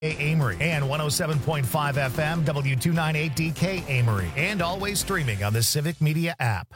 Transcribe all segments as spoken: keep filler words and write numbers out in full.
Amory and one oh seven point five F M, W two ninety-eight D K Amory, and always streaming on the Civic Media app.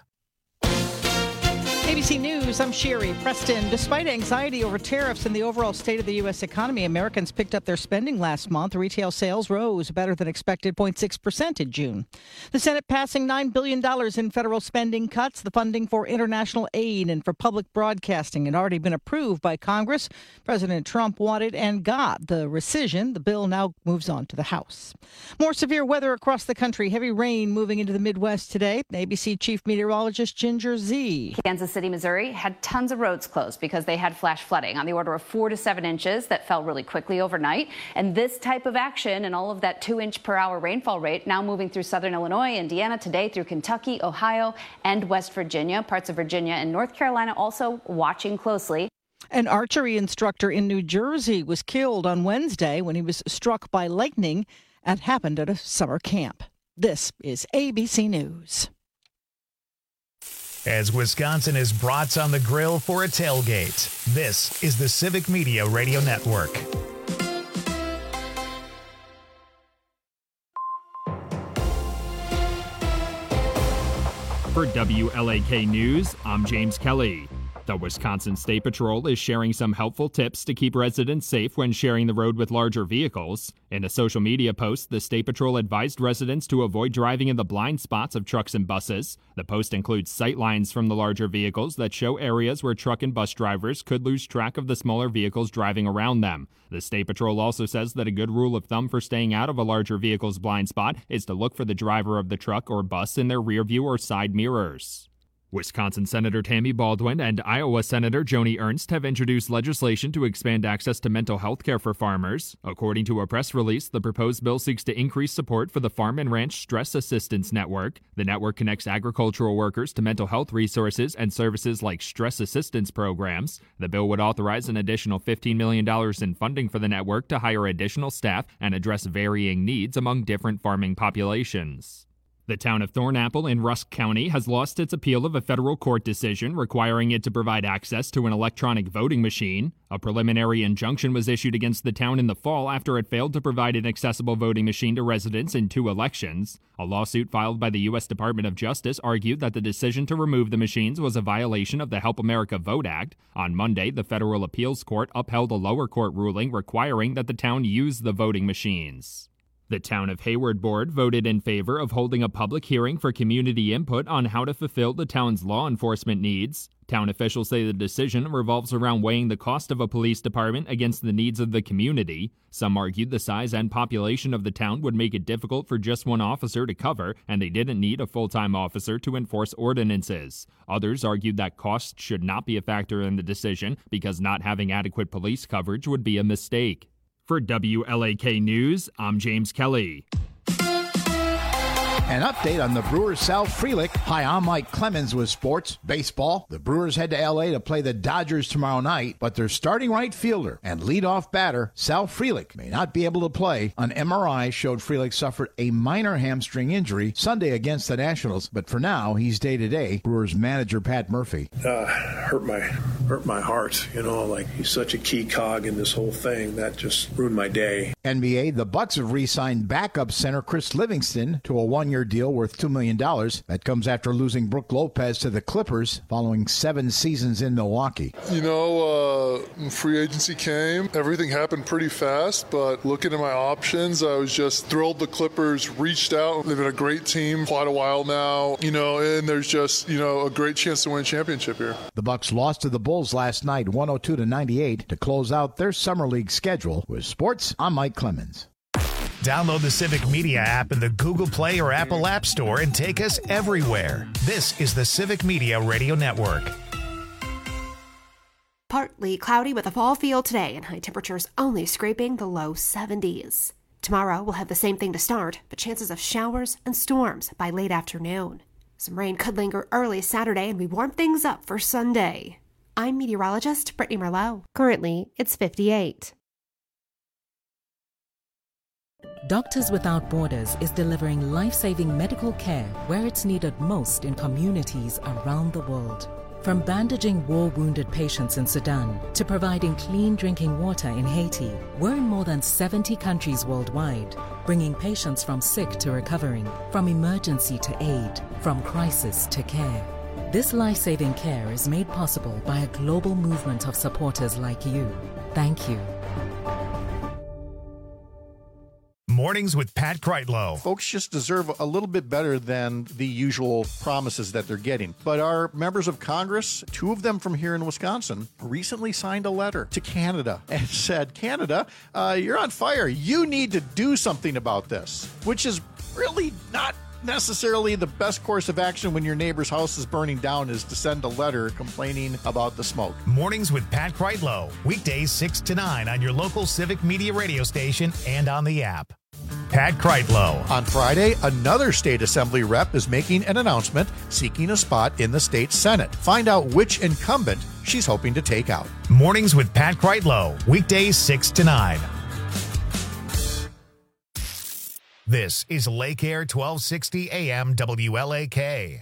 A B C News, I'm Sherry Preston. Despite anxiety over tariffs and the overall state of the U S economy, Americans picked up their spending last month. Retail sales rose better than expected, zero point six percent in June. The Senate passing nine billion dollars in federal spending cuts. The funding for international aid and for public broadcasting had already been approved by Congress. President Trump wanted and got the rescission. The bill now moves on to the House. More severe weather across the country. Heavy rain moving into the Midwest today. A B C Chief Meteorologist Ginger Zee. Kansas City, Missouri had tons of roads closed because they had flash flooding on the order of four to seven inches that fell really quickly overnight. And this type of action and all of that two inch per hour rainfall rate now moving through southern Illinois, Indiana today, through Kentucky, Ohio, and West Virginia. Parts of Virginia and North Carolina also watching closely. An archery instructor in New Jersey was killed on Wednesday when he was struck by lightning. That happened at a summer camp. This is A B C News. As Wisconsin is brats on the grill for a tailgate, this is the Civic Media Radio Network. For W L A K News, I'm James Kelly. The Wisconsin State Patrol is sharing some helpful tips to keep residents safe when sharing the road with larger vehicles. In a social media post, the State Patrol advised residents to avoid driving in the blind spots of trucks and buses. The post includes sight lines from the larger vehicles that show areas where truck and bus drivers could lose track of the smaller vehicles driving around them. The State Patrol also says that a good rule of thumb for staying out of a larger vehicle's blind spot is to look for the driver of the truck or bus in their rear view or side mirrors. Wisconsin Senator Tammy Baldwin and Iowa Senator Joni Ernst have introduced legislation to expand access to mental health care for farmers. According to a press release, the proposed bill seeks to increase support for the Farm and Ranch Stress Assistance Network. The network connects agricultural workers to mental health resources and services like stress assistance programs. The bill would authorize an additional fifteen million dollars in funding for the network to hire additional staff and address varying needs among different farming populations. The town of Thornapple in Rusk County has lost its appeal of a federal court decision requiring it to provide access to an electronic voting machine. A preliminary injunction was issued against the town in the fall after it failed to provide an accessible voting machine to residents in two elections. A lawsuit filed by the U S Department of Justice argued that the decision to remove the machines was a violation of the Help America Vote Act. On Monday, the federal appeals court upheld a lower court ruling requiring that the town use the voting machines. The Town of Hayward Board voted in favor of holding a public hearing for community input on how to fulfill the town's law enforcement needs. Town officials say the decision revolves around weighing the cost of a police department against the needs of the community. Some argued the size and population of the town would make it difficult for just one officer to cover, and they didn't need a full-time officer to enforce ordinances. Others argued that costs should not be a factor in the decision because not having adequate police coverage would be a mistake. For W L A K News, I'm James Kelly. An update on the Brewers' Sal Frelick. Hi, I'm Mike Clemens with sports, baseball. The Brewers head to L A to play the Dodgers tomorrow night, but their starting right fielder and leadoff batter, Sal Frelick, may not be able to play. An M R I showed Frelick suffered a minor hamstring injury Sunday against the Nationals, but for now, he's day-to-day. Brewers manager Pat Murphy. Uh, hurt my hurt my heart, you know, like he's such a key cog in this whole thing. That just ruined my day. N B A, the Bucks have re-signed backup center Chris Livingston to a one-year deal worth two million dollars. That comes after losing Brook Lopez to the Clippers following seven seasons in Milwaukee. You know, uh, free agency came. Everything happened pretty fast, but looking at my options, I was just thrilled the Clippers reached out. They've been a great team quite a while now, you know, and there's just, you know, a great chance to win a championship here. The Bucks lost to the Bulls last night, one oh two to ninety-eight, to close out their summer league schedule. With sports, I'm Mike Clemens. Download the Civic Media app in the Google Play or Apple App Store and take us everywhere. This is the Civic Media Radio Network. Partly cloudy with a fall feel today and high temperatures only scraping the low seventies. Tomorrow we'll have the same thing to start, but chances of showers and storms by late afternoon. Some rain could linger early Saturday and we warm things up for Sunday. I'm meteorologist Brittany Merlot. Currently, it's fifty-eight. Doctors Without Borders is delivering life-saving medical care where it's needed most in communities around the world. From bandaging war-wounded patients in Sudan to providing clean drinking water in Haiti, we're in more than seventy countries worldwide, bringing patients from sick to recovering, from emergency to aid, from crisis to care. This life-saving care is made possible by a global movement of supporters like you. Thank you. Mornings with Pat Kreitlow. Folks just deserve a little bit better than the usual promises that they're getting. But our members of Congress, two of them from here in Wisconsin, recently signed a letter to Canada and said, Canada, uh, you're on fire. You need to do something about this, which is really not necessarily the best course of action when your neighbor's house is burning down, is to send a letter complaining about the smoke. Mornings with Pat Kreitlow. Weekdays six to nine on your local Civic Media radio station and on the app. Pat Kreitlow. On Friday, another state assembly rep is making an announcement seeking a spot in the state Senate. Find out which incumbent she's hoping to take out. Mornings with Pat Kreitlow. Weekdays six to nine. This is Lake Air twelve sixty A M W L A K.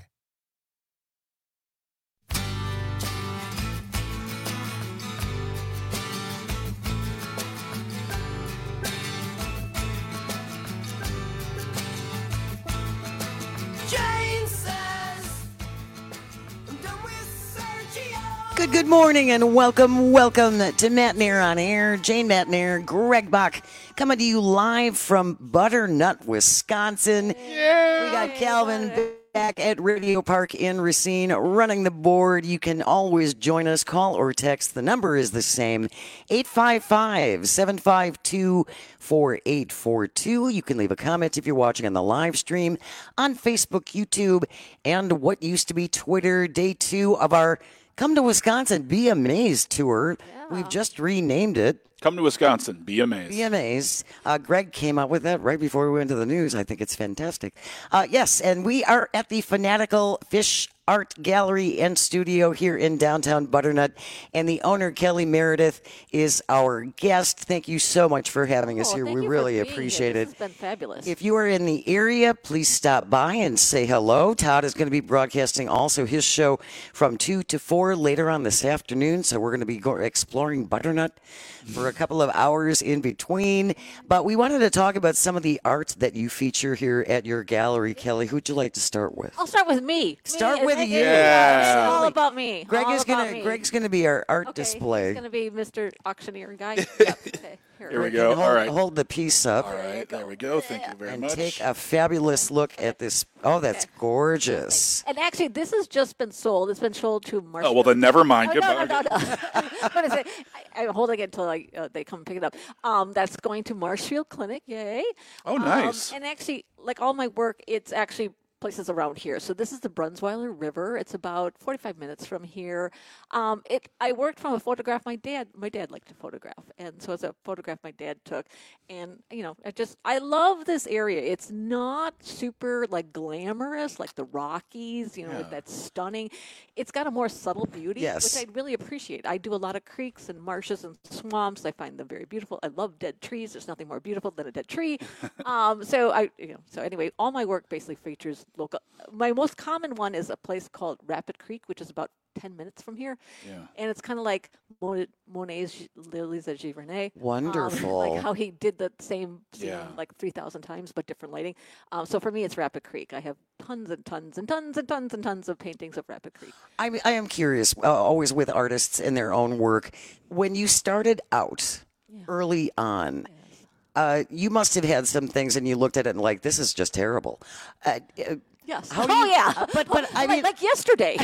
Good, good morning and welcome, welcome to Matt Nair on Air. Jane Matt Nair, Greg Bach, coming to you live from Butternut, Wisconsin. Yeah. We got Calvin back at Radio Park in Racine running the board. You can always join us, call or text. The number is the same, eight five five, seven five two, four eight four two. You can leave a comment if you're watching on the live stream on Facebook, YouTube, and what used to be Twitter. Day two of our Come to Wisconsin, Be Amazed tour. Yeah. We've just renamed it. Come to Wisconsin, Be Amazed. Be Amazed. Uh, Greg came up with that right before we went to the news. I think it's fantastic. Uh, yes, and we are at the Fanatical Fish Art Gallery and Studio here in downtown Butternut. And the owner, Kelly Meredith, is our guest. Thank you so much for having us oh, here. Thank We you really for being appreciate here. it. This has been fabulous. If you are in the area, please stop by and say hello. Todd is going to be broadcasting also his show from two to four later on this afternoon. So we're going to be go- exploring Butternut for a couple of hours in between. But we wanted to talk about some of the art that you feature here at your gallery. Kelly, who'd you like to start with? I'll start with me. Start me, with it, you. Yeah. It's all about me. Greg all is about gonna. me. Greg's gonna be our art okay, display. He's gonna be Mister Auctioneer guy. Yep. Okay. Here, Here we go. Hold, all right. Hold the piece up. All right. There we go. Thank you very and much. take a fabulous look at this. Oh, that's gorgeous. And actually, this has just been sold. It's been sold to Marshall. Oh well, then never mind. Oh, Goodbye. no, no, no, no. What is it? I, I'm holding it until I, uh, they come and pick it up. Um, that's going to Marshfield Clinic. Yay. Oh, nice. Um, and actually, like all my work, it's actually places around here. So this is the Brunsweiler River. It's about forty-five minutes from here. Um, it I worked from a photograph my dad my dad liked to photograph, and so it's a photograph my dad took. And you know, I just I love this area. It's not super like glamorous like the Rockies, you know, Yeah. with that stunning. It's got a more subtle beauty, Yes. which I really appreciate. I do a lot of creeks and marshes and swamps. I find them very beautiful. I love dead trees. There's nothing more beautiful than a dead tree. um, so I, you know, so anyway, all my work basically features local. My most common one is a place called Rapid Creek, which is about ten minutes from here. Yeah. And it's kind of like Mon- Monet's Lilies of Giverny. Wonderful. Um, like how he did the same scene Yeah. like three thousand times, but different lighting. Um, so for me, it's Rapid Creek. I have tons and tons and tons and tons and tons of paintings of Rapid Creek. I, I am curious, uh, always with artists in their own work. When you started out Yeah. early on, uh, you must have had some things and you looked at it and like, this is just terrible. Uh, uh, Yes. How do oh you- yeah. but- but I like, mean- like yesterday.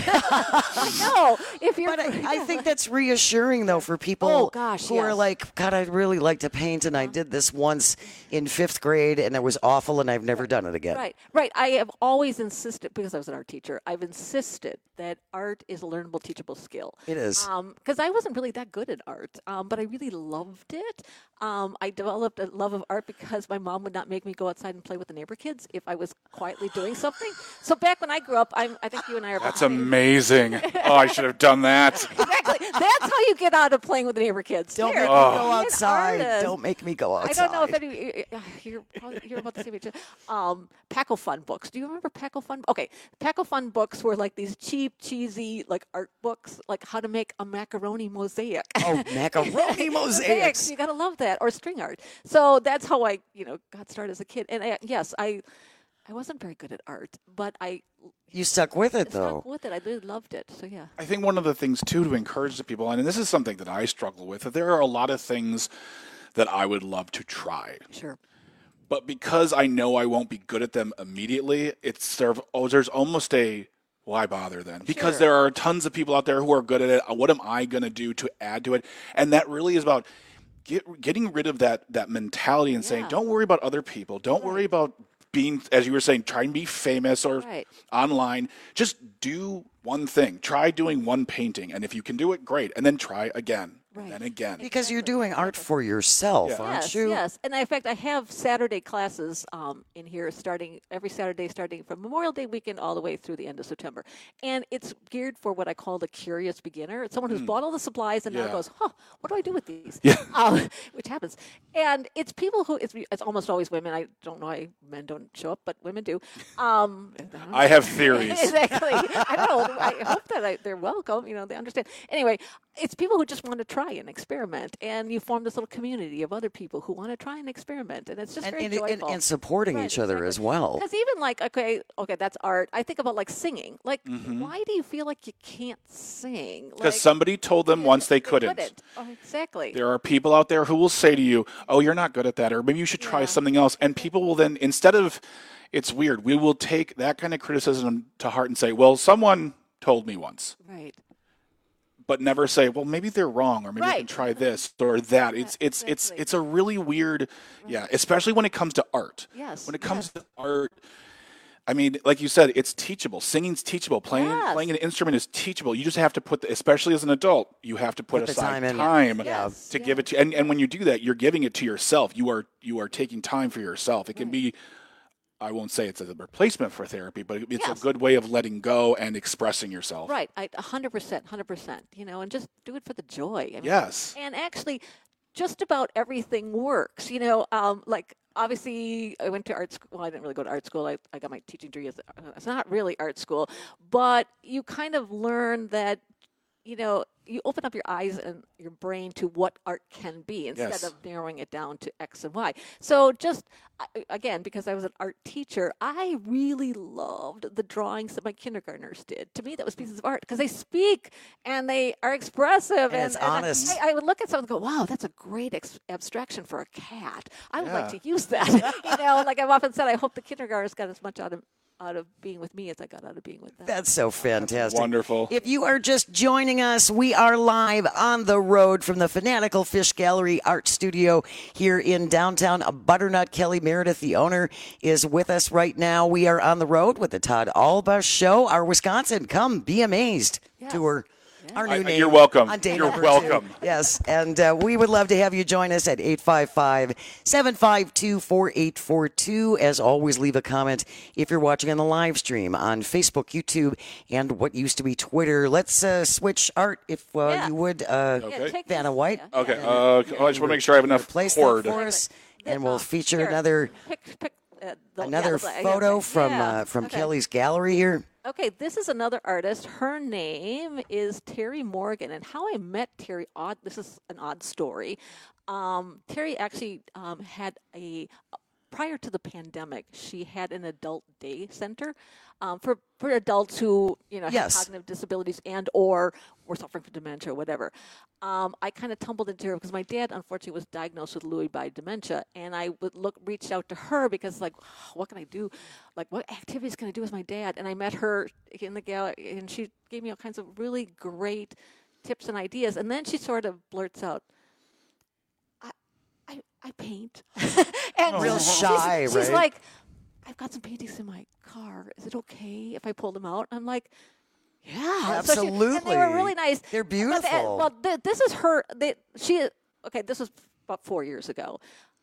I know. If you're. But I, I think that's reassuring, though, for people Oh, gosh, who are yes. like, God, I'd really like to paint, and I did this once in fifth grade, and it was awful, and I've never done it again. Right, right. I have always insisted, because I was an art teacher, I've insisted that art is a learnable, teachable skill. It is. Because I wasn't really that good at art, um, but I really loved it. Um, I developed a love of art because my mom would not make me go outside and play with the neighbor kids if I was quietly doing something. learning. So back when I grew up, I'm, I think you and I are. That's amazing. Oh, I should have done that. Exactly. That's how you get out of playing with the neighbor kids. Don't Here, make me Oh. go outside. Don't make me go outside. I don't know if any you're probably, you're about the same age. Um, Paco Fun books. Do you remember Paco Fun? Okay, Paco Fun books were like these cheap, cheesy, like art books, like how to make a macaroni mosaic. Oh, macaroni mosaics! You gotta love that, or string art. So that's how I, you know, got started as a kid. And I, yes, I, I wasn't very good at art, but I. You stuck with it, I though. Stuck with it. I really loved it. So yeah. I think one of the things, too, to encourage the people, and this is something that I struggle with, that there are a lot of things that I would love to try. Sure. But because I know I won't be good at them immediately, it's there, oh, there's almost a, why bother then? Because Sure. there are tons of people out there who are good at it. What am I going to do to add to it? And that really is about get, getting rid of that, that mentality and saying, Yeah. don't worry about other people. Don't worry about being, as you were saying, try and be famous or Right. online. Just do one thing. Try doing one painting. And if you can do it, great. And then try again. Right. And again. Because you're doing art for yourself, Yeah. aren't Yes, you? yes. And in fact, I have Saturday classes um, in here starting every Saturday, starting from Memorial Day weekend all the way through the end of September. And it's geared for what I call the curious beginner. It's someone who's Mm. bought all the supplies and now Yeah. goes, huh, what do I do with these? Yeah. Um, which happens. And it's people who, it's, it's almost always women. I don't know why men don't show up, but women do. Um, I have theories. Exactly. I don't know. I hope that I, they're welcome. You know, they understand. Anyway, it's people who just want to try and experiment, and you form this little community of other people who want to try and experiment, and it's just And, very and, and, joyful. and supporting Right, each other exactly. as well. Because even like, okay, okay, that's art. I think about like singing. Like, Mhm. why do you feel like you can't sing? Because Like, somebody told them once they couldn't. Oh, exactly. There are people out there who will say to you, oh, you're not good at that, or maybe you should try Yeah. something else. And people will then, instead of, it's weird, we will take that kind of criticism to heart and say, well, someone told me once. Right. But never say, well, maybe they're wrong, or maybe I can Right. try this or that. It's it's it's exactly. it's a really weird, yeah, especially when it comes to art. Yes, When it comes yes. to art, I mean, like you said, it's teachable. Singing's teachable. Playing Yes. playing an instrument is teachable. You just have to put, the, especially as an adult, you have to put, Put the aside time in. time Yes, to yeah. give it to. And and when you do that, you're giving it to yourself. You are you are taking time for yourself. It can be. I won't say it's a replacement for therapy, but it's Yes. a good way of letting go and expressing yourself. Right, I a hundred percent, hundred percent. You know, and just do it for the joy. I mean, Yes. And actually, just about everything works. You know, um, like obviously, I went to art school. Well, I didn't really go to art school. I, I got my teaching degree. As, it's not really art school, but you kind of learn that. You know, you open up your eyes and your brain to what art can be instead Yes. of narrowing it down to X and Y. So just, I- again, because I was an art teacher, I really loved the drawings that my kindergartners did. To me, that was pieces of art because they speak and they are expressive. And it's I- honest. I, I would look at something and go, wow, that's a great ex- abstraction for a cat. I would like Yeah. to use that. you know, like I've often said, I hope the kindergartners got as much out of out of being with me as I got out of being with them. That's so fantastic. Wonderful. If you are just joining us, we are live on the road from the Fanatical Fish Gallery Art Studio here in downtown Butternut. Kelly Meredith, the owner, is with us right now. We are on the road with the Todd Alba Show, our Wisconsin Come Be Amazed Yes. tour. Our new I- name. you're welcome. On day You're number welcome. two. Yes, and uh, we would love to have you join us at eight five five, seven five two, four eight four two. As always, leave a comment if you're watching on the live stream on Facebook, YouTube, and what used to be Twitter. Let's uh, switch art, if uh, Yeah. you would, uh, Okay. take Vanna this- White. yeah. Okay. Uh, oh, I just want to make sure I have enough Place that cord. for us, That, and we'll uh, feature here, another pick, pick, uh, the- another yeah, yeah, photo yeah. from Yeah. uh, from Okay. Kelly's gallery here. Okay, this is another artist. Her name is Terry Morgan, and how I met Terry. Odd. This is an odd story. Um, Terry actually um, had a prior to the pandemic. She had an adult day center um, for for adults who you know Yes. have cognitive disabilities and or were suffering from dementia or whatever. Um, I kind of tumbled into her because my dad, unfortunately, was diagnosed with Lewy body dementia, and I would look reached out to her because, like, what can I do? Like, what activities can I do with my dad? And I met her in the gallery, and she gave me all kinds of really great tips and ideas. And then she sort of blurts out, "I, I, I paint," and Real she's- shy, she's, right? like, "I've got some paintings in my car. Is it okay if I pull them out?" I'm like, yeah, So she- and they were Absolutely. really nice. They're But the- beautiful. well, th- this is her. They, she okay. This was about four years ago.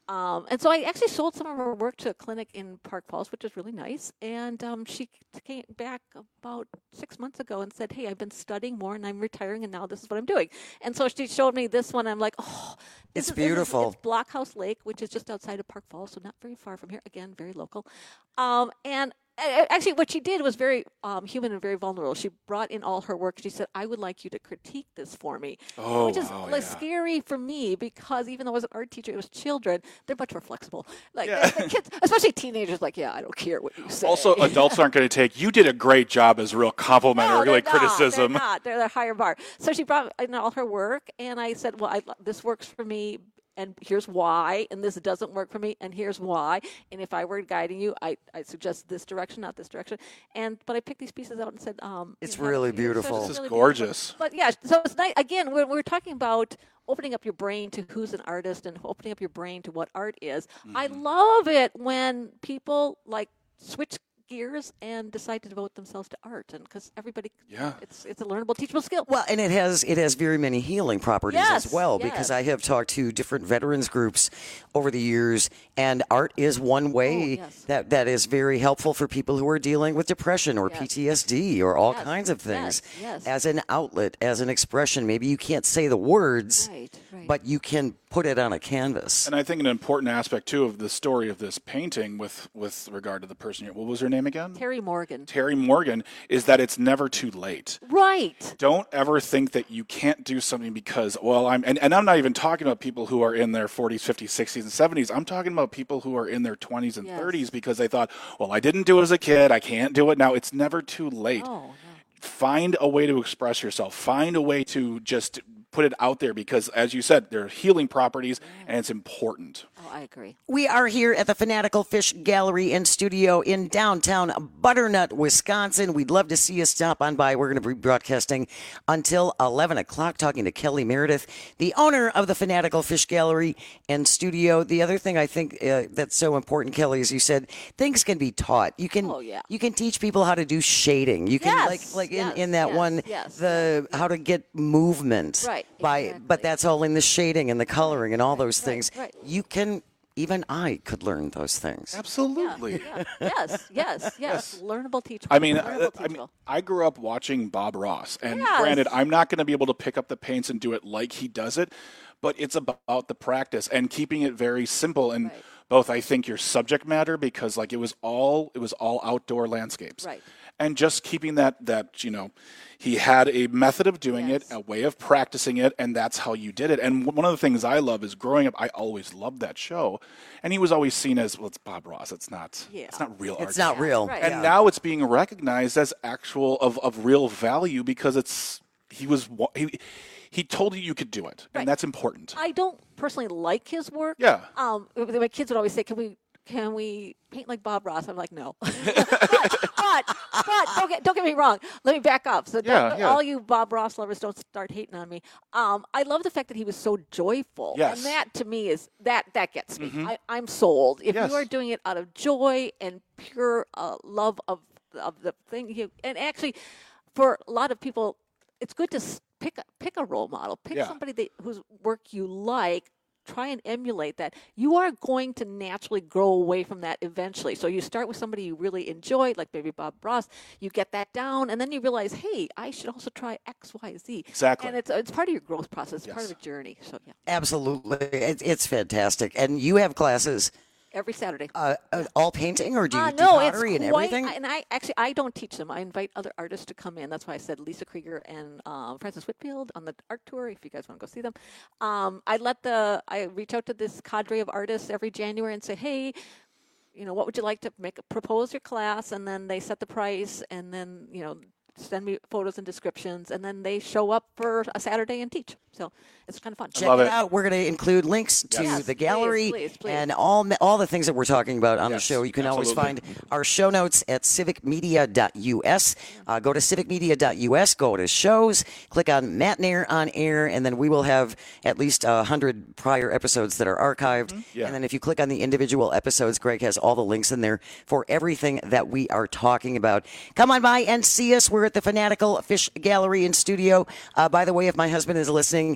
Um, and so I actually sold some of her work to a clinic in Park Falls, which is really nice. And um, she came back about six months ago and said, hey, I've been studying more and I'm retiring and now this is what I'm doing. And so she showed me this one. I'm like, oh, this It's is, beautiful. This is, it's Blockhouse Lake, which is just outside of Park Falls, so not very far from here. Again, very local. Um, and actually, what she did was very um, human and very vulnerable. She brought in all her work. She said, I would like you to critique this for me. Oh, which is wow, like yeah. scary for me because even though I was an art teacher, it was children. They're much more flexible. Like the, the kids, especially teenagers, like, yeah, I don't care what you say. Also, adults aren't going to take, you did a great job as real complimentary, No, they're like not. criticism. They're not. They're the higher bar. So she brought in all her work, and I said, well, I, this works for me. And here's why, and this doesn't work for me, and here's why. And if I were guiding you, I I suggest this direction, not this direction. And but I picked these pieces out and said, um, It's you know, really so it's beautiful. This is really gorgeous. beautiful. But yeah, so it's nice. Again, we're we're talking about opening up your brain to who's an artist and opening up your brain to what art is. Mm-hmm. I love it when people like switch gears and decide to devote themselves to art, and because everybody, Yeah. it's it's a learnable, teachable skill. Well, and it has it has very many healing properties Yes, as well, yes. because I have talked to different veterans groups over the years, and art is one way Oh, yes. that, that is very helpful for people who are dealing with depression or Yes. P T S D or all Yes, kinds of things. yes, yes. As an outlet, as an expression. Maybe you can't say the words, Right, right. but you can put it on a canvas. And I think an important aspect, too, of the story of this painting with, with regard to the person here, what was her name again? Terry Morgan. Terry Morgan, is that it's never too late. Right. Don't ever think that you can't do something because, well, I'm, and, and I'm not even talking about people who are in their forties, fifties, sixties, and seventies. I'm talking about people who are in their twenties and Yes. thirties because they thought, well, I didn't do it as a kid. I can't do it now. It's never too late. Oh, no. Find a way to express yourself. Find a way to just put it out there because, as you said, there are healing properties and it's important. Oh, I agree. We are here at the Fanatical Fish Gallery and Studio in downtown Butternut, Wisconsin. We'd love to see you stop on by. We're going to be broadcasting until eleven o'clock, talking to Kelly Meredith, the owner of the Fanatical Fish Gallery and Studio. The other thing I think uh, that's so important, Kelly, is you said things can be taught. You can Oh, yeah. you can teach people how to do shading. You can Yes, like like yes, in, in that yes, one yes, the how to get movement Right, by exactly. but that's all in the shading and the coloring and all those things. right. You can even I could learn those things. Absolutely. Yeah. Yes, yes, yes. Learnable, teachable. I mean, Learnable, I, I mean, teachable. I grew up watching Bob Ross, and Yes. granted, I'm not going to be able to pick up the paints and do it like he does it, but it's about the practice and keeping it very simple. And Right. both, I think, your subject matter because, like, it was all it was all outdoor landscapes, Right. and just keeping that that you know, he had a method of doing Yes. it, a way of practicing it, and that's how you did it. And one of the things I love is growing up, I always loved that show, and he was always seen as, well, it's Bob Ross, it's not, Yeah. it's not real art. It's not real. Right. And Yeah. now it's being recognized as actual of, of real value because it's he was wa- he, he told you you could do it, Right. and that's important. I don't personally like his work. Yeah. Um, my kids would always say, "Can we, can we paint like Bob Ross?" I'm like, "No." but, but, but don't get don't get me wrong. Let me back up. So Yeah, don't- yeah. all you Bob Ross lovers, don't start hating on me. Um, I love the fact that he was so joyful, Yes. and that to me is that that gets me. I, I'm sold. If Yes. you are doing it out of joy and pure uh, love of of the thing, you, and actually, for a lot of people, it's good to s- pick a, pick a role model. Pick Yeah. somebody that whose work you like. Try and emulate that. You are going to naturally grow away from that eventually. So you start with somebody you really enjoy, like maybe Bob Ross. You get that down, and then you realize, hey, I should also try X, Y, Z. Exactly. And it's it's part of your growth process. It's part Yes. of a journey. So yeah, Absolutely. It, it's fantastic. And you have classes, every Saturday. uh, uh, all painting, or do you Uh, do no, pottery it's and quite, everything? And I actually I don't teach them. I invite other artists to come in. That's why I said Lisa Krieger and um, Francis Whitfield on the art tour. If you guys want to go see them, um, I let the I reach out to this cadre of artists every January and say, hey, you know, what would you like to make? Propose your class, and then they set the price, and then you know. Send me photos and descriptions, and then they show up for a Saturday and teach. So it's kind of fun. Check love it it. out. We're going to include links to Yes, the gallery please, please, please. and all all the things that we're talking about on Yes, the show. You can always absolutely. find our show notes at civic media dot u s. Uh, go to civic media dot u s, go to shows, click on Matt Nair on air, and then we will have at least one hundred prior episodes that are archived. Yeah. And then if you click on the individual episodes, Greg has all the links in there for everything that we are talking about. Come on by and see us. We're at the Fanatical Fish Gallery and Studio. Uh, by the way, if my husband is listening,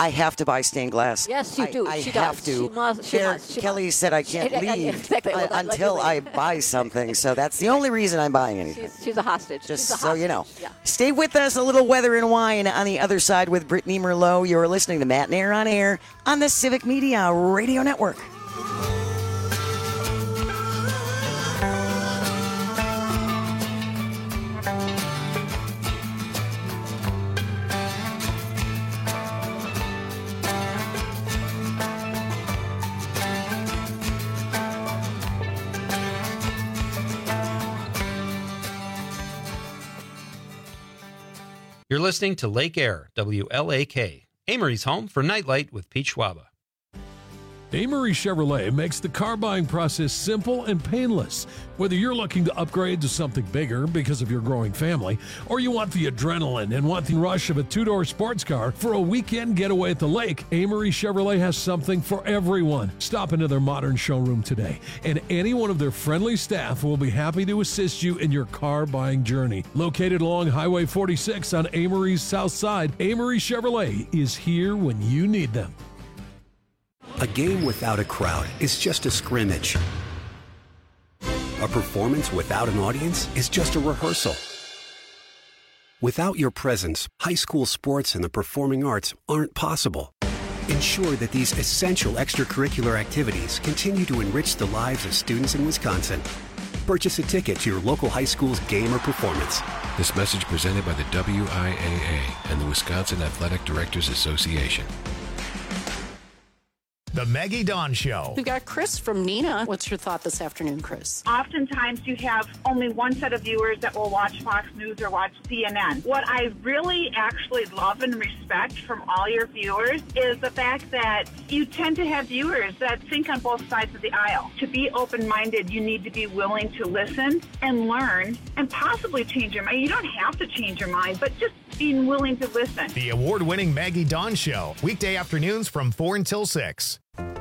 I have to buy stained glass. Yes, you I, do. I She have does. to. She must- she There- must. She Kelly must. said I can't She- yeah, yeah, leave exactly. uh, Well, let- let until you I leave. buy something. So that's the only reason I'm buying anything. She's, she's a hostage. Just she's a so you know. hostage. Yeah. Stay with us. A little weather and wine on the other side with Brittany Merlot. You're listening to Matt and Air on Air on the Civic Media Radio Network. You're listening to Lake Air, W L A K, Amory's home for Nightlight with Pete Schwaba. Amory Chevrolet makes the car buying process simple and painless. Whether you're looking to upgrade to something bigger because of your growing family, or you want the adrenaline and want the rush of a two-door sports car for a weekend getaway at the lake, Amory Chevrolet has something for everyone. Stop into their modern showroom today, and any one of their friendly staff will be happy to assist you in your car buying journey. Located along Highway forty-six on Amory's south side, Amory Chevrolet is here when you need them. A game without a crowd is just a scrimmage. A performance without an audience is just a rehearsal. Without your presence, high school sports and the performing arts aren't possible. Ensure that these essential extracurricular activities continue to enrich the lives of students in Wisconsin. Purchase a ticket to your local high school's game or performance. This message presented by the W I A A and the Wisconsin Athletic Directors Association. The Maggie Dawn Show. We've got Chris from Neenah. What's your thought this afternoon, Chris? Oftentimes you have only one set of viewers that will watch Fox News or watch C N N. What I really actually love and respect from all your viewers is the fact that you tend to have viewers that think on both sides of the aisle. To be open-minded, you need to be willing to listen and learn and possibly change your mind. You don't have to change your mind, but just being willing to listen. The award-winning Maggie Dawn Show. Weekday afternoons from four until six.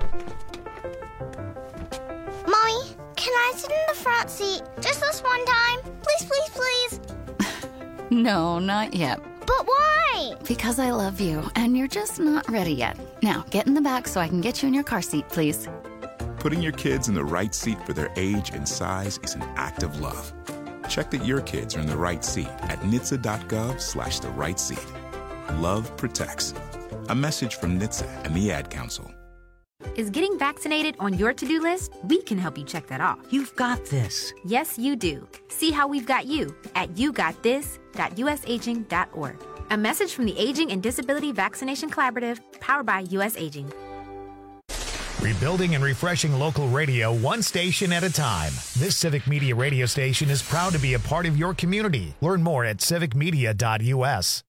Mommy, can I sit in the front seat just this one time? Please, please, please. No, not yet. But why? Because I love you, and you're just not ready yet. Now, get in the back so I can get you in your car seat, please. Putting your kids in the right seat for their age and size is an act of love. Check that your kids are in the right seat at N H T S A dot gov slash the right seat. Love protects. A message from N H T S A and the Ad Council. Is getting vaccinated on your to-do list? We can help you check that off. You've got this. Yes, you do. See how we've got you at you got this dot u s aging dot org. A message from the Aging and Disability Vaccination Collaborative, powered by U S Aging. Rebuilding and refreshing local radio one station at a time. This Civic Media radio station is proud to be a part of your community. Learn more at civic media dot u s.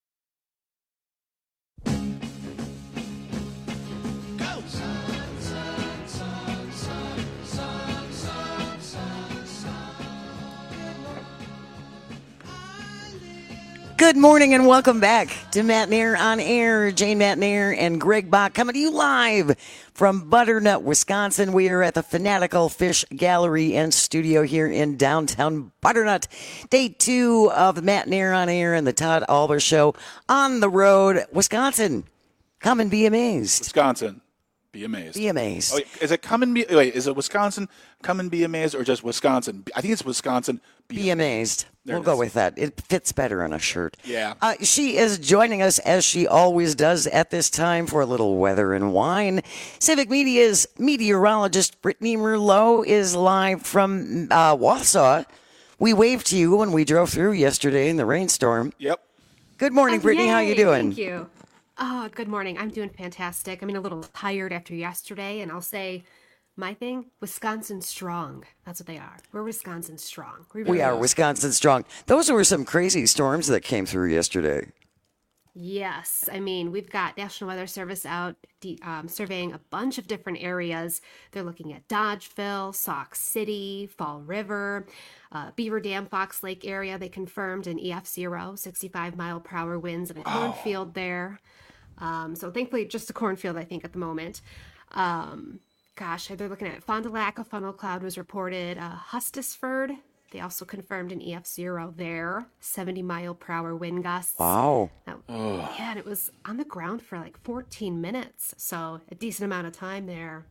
Good morning and welcome back to Matt and Air on Air. Jane Matt and Air and Greg Bach coming to you live from Butternut, Wisconsin. We are at the Fanatical Fish Gallery and Studio here in downtown Butternut. Day two of Matt and Air on Air and the Todd Alber Show on the road. Wisconsin, come and be amazed. Wisconsin, be amazed. Be amazed. Oh, wait, is it come and be? Wait, is it Wisconsin? Come and be amazed, or just Wisconsin? I think it's Wisconsin. Be, be amazed. There we'll go with that. It fits better on a shirt. Yeah. Uh, she is joining us as she always does at this time for a little weather and wine. Civic Media's meteorologist Brittany Merlot is live from uh, Wausau. We waved to you when we drove through yesterday in the rainstorm. Yep. Good morning, Oh, Brittany. yay. How you doing? Thank you. Oh, good morning. I'm doing fantastic. I mean, a little tired after yesterday, and I'll say my thing, Wisconsin strong. That's what they are. We're Wisconsin strong. We, really We are Wisconsin strong. Those were some crazy storms that came through yesterday. Yes. I mean, we've got National Weather Service out de- um, surveying a bunch of different areas. They're looking at Dodgeville, Sauk City, Fall River, uh, Beaver Dam, Fox Lake area. They confirmed an E F zero, sixty-five mile per hour winds in a cornfield oh. there. Um, so thankfully, just a cornfield, I think, at the moment. Um, gosh, they're looking at Fond du Lac, a funnel cloud was reported. Uh, Hustisford, They also confirmed an E F zero there, seventy mile per hour wind gusts. Wow. That, yeah, and it was on the ground for like fourteen minutes, so a decent amount of time there.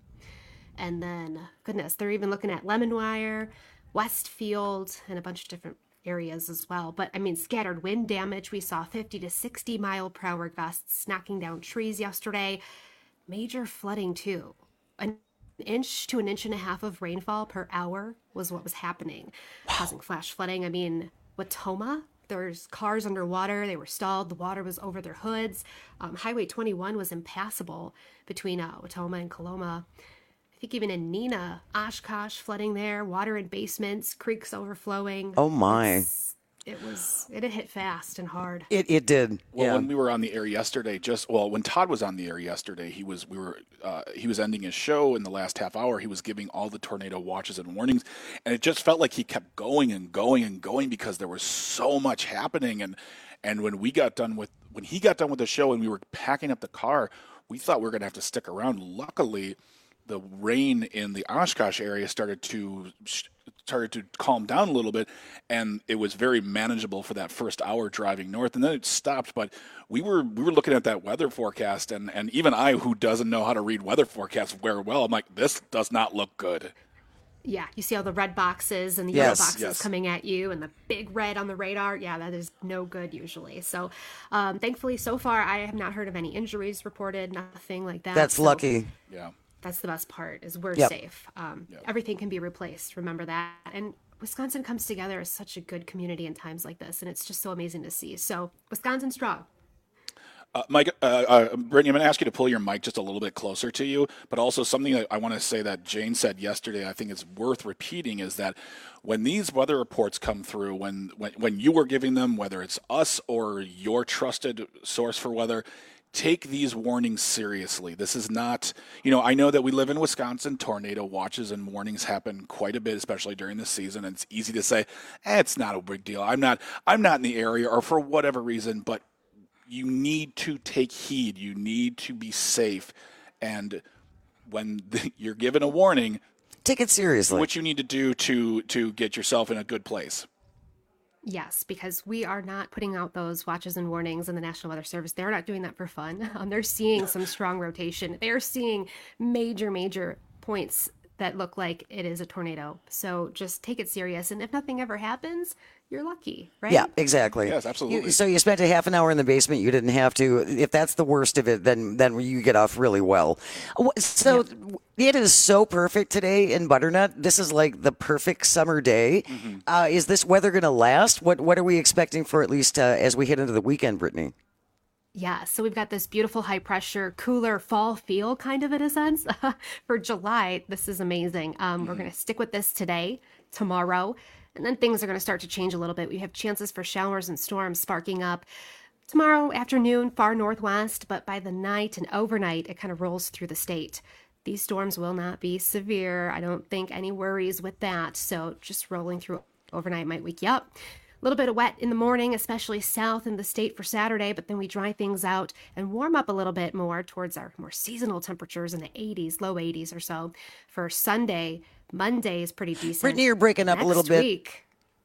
And then, goodness, they're even looking at Lemonwire, Westfield, and a bunch of different areas as well. But I mean, scattered wind damage. We saw fifty to sixty mile per hour gusts knocking down trees yesterday. Major flooding too. An inch to an inch and a half of rainfall per hour was what was happening, causing flash flooding. I mean, Watoma, there's cars underwater. They were stalled. The water was over their hoods. Um, Highway twenty-one was impassable between uh, Watoma and Coloma. I think even in Neenah, Oshkosh, flooding there, water in basements, creeks overflowing. Oh my. It's, it was, it had hit fast and hard. It it did. Well, yeah. when we were on the air yesterday, just well, when Todd was on the air yesterday, he was we were uh, he was ending his show in the last half hour. He was giving all the tornado watches and warnings, and it just felt like he kept going and going and going because there was so much happening. And and when we got done with when he got done with the show and we were packing up the car, we thought we were going to have to stick around. Luckily, the rain in the Oshkosh area started to started to calm down a little bit, and it was very manageable for that first hour driving north, and then it stopped. But we were we were looking at that weather forecast, and, and even I, who doesn't know how to read weather forecasts very well, I'm like, this does not look good. Yeah, you see all the red boxes and the Yes, yellow boxes yes. coming at you and the big red on the radar. Yeah, that is no good usually. So um, thankfully, so far, I have not heard of any injuries reported, nothing like that. That's So lucky. Yeah. That's the best part, is we're Yep. safe. Um, Everything can be replaced. Remember that. And Wisconsin comes together as such a good community in times like this, and it's just so amazing to see. So Wisconsin strong. Uh, Mike, uh, uh, Brittany, I'm going to ask you to pull your mic just a little bit closer to you, but also something that I want to say that Jane said yesterday, I think is worth repeating, is that when these weather reports come through, when, when, when you are giving them, whether it's us or your trusted source for weather, take these warnings seriously. This is not, you know, I know that we live in Wisconsin. Tornado watches and warnings happen quite a bit, especially during the season. And it's easy to say, eh, it's not a big deal. I'm not, I'm not in the area, or for whatever reason, but you need to take heed. You need to be safe. And when you're given a warning, take it seriously. What you need to do to, to get yourself in a good place. Yes, because we are not putting out those watches and warnings in the National Weather Service. They're not doing that for fun. Um, they're seeing some strong rotation. They're seeing major, major points that look like it is a tornado. So just take it serious. And if nothing ever happens, you're lucky, right? Yeah, exactly. Yes, absolutely. You, so you spent a half an hour in the basement. You didn't have to. If that's the worst of it, then then you get off really well. So yeah. It is so perfect today in Butternut. This is like the perfect summer day. Mm-hmm. Uh, is this weather going to last? What What are we expecting for at least uh, as we head into the weekend, Brittany? Yeah, so we've got this beautiful high pressure, cooler fall feel kind of in a sense for July. This is amazing. Um, mm-hmm. We're going to stick with this today, tomorrow, and then things are going to start to change a little bit. We have chances for showers and storms sparking up tomorrow afternoon, far northwest, but by the night and overnight, it kind of rolls through the state. These storms will not be severe. I don't think any worries with that. So just rolling through overnight might wake you up. A little bit of wet in the morning, especially south in the state for Saturday, but then we dry things out and warm up a little bit more towards our more seasonal temperatures in the eighties, low eighties or so. For Sunday, Monday is pretty decent. Brittany, you're breaking up Next a little bit. Week,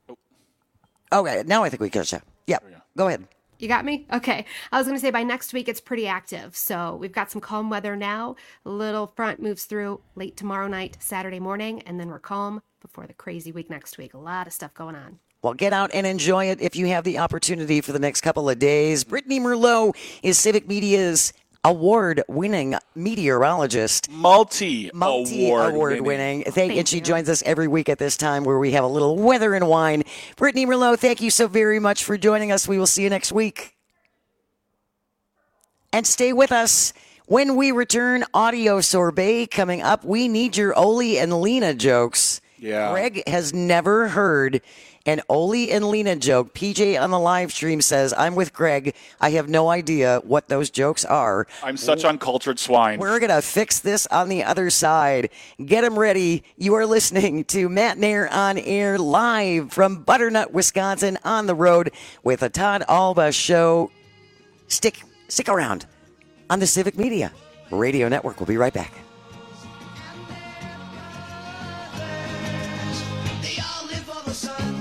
okay, now I think we catch you. Yeah, go ahead. You got me? Okay. I was going to say by next week, it's pretty active. So we've got some calm weather now. A little front moves through late tomorrow night, Saturday morning, and then we're calm before the crazy week next week. A lot of stuff going on. Well, get out and enjoy it if you have the opportunity for the next couple of days. Brittany Merlot is Civic Media's award-winning meteorologist. Multi-award Multi-award winning. Thank, thank and she you. joins us every week at this time where we have a little weather and wine. Brittany Merlot, thank you so very much for joining us. We will see you next week. And stay with us. When we return, audio sorbet coming up. We need your Oli and Lena jokes. Yeah. Greg has never heard an Oli and Lena joke. P J on the live stream says, I'm with Greg. I have no idea what those jokes are. I'm such uncultured swine. We're going to fix this on the other side. Get them ready. You are listening to Matt Nair on Air live from Butternut, Wisconsin on the road with a Todd Alba show. Stick, stick around on the Civic Media Radio Network. We'll be right back. They all live for the sun.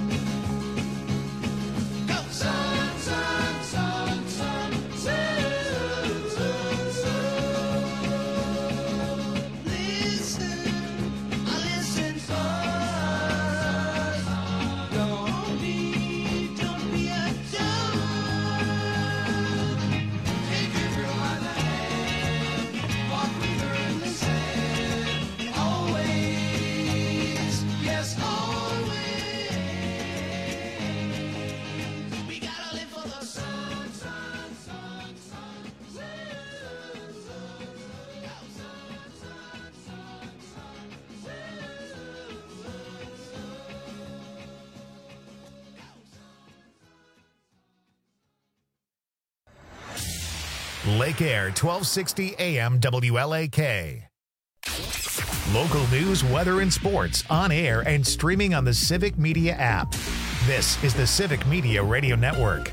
Lake Air, twelve sixty A M W L A K. Local news, weather, and sports on air and streaming on the Civic Media app. This is the Civic Media Radio Network.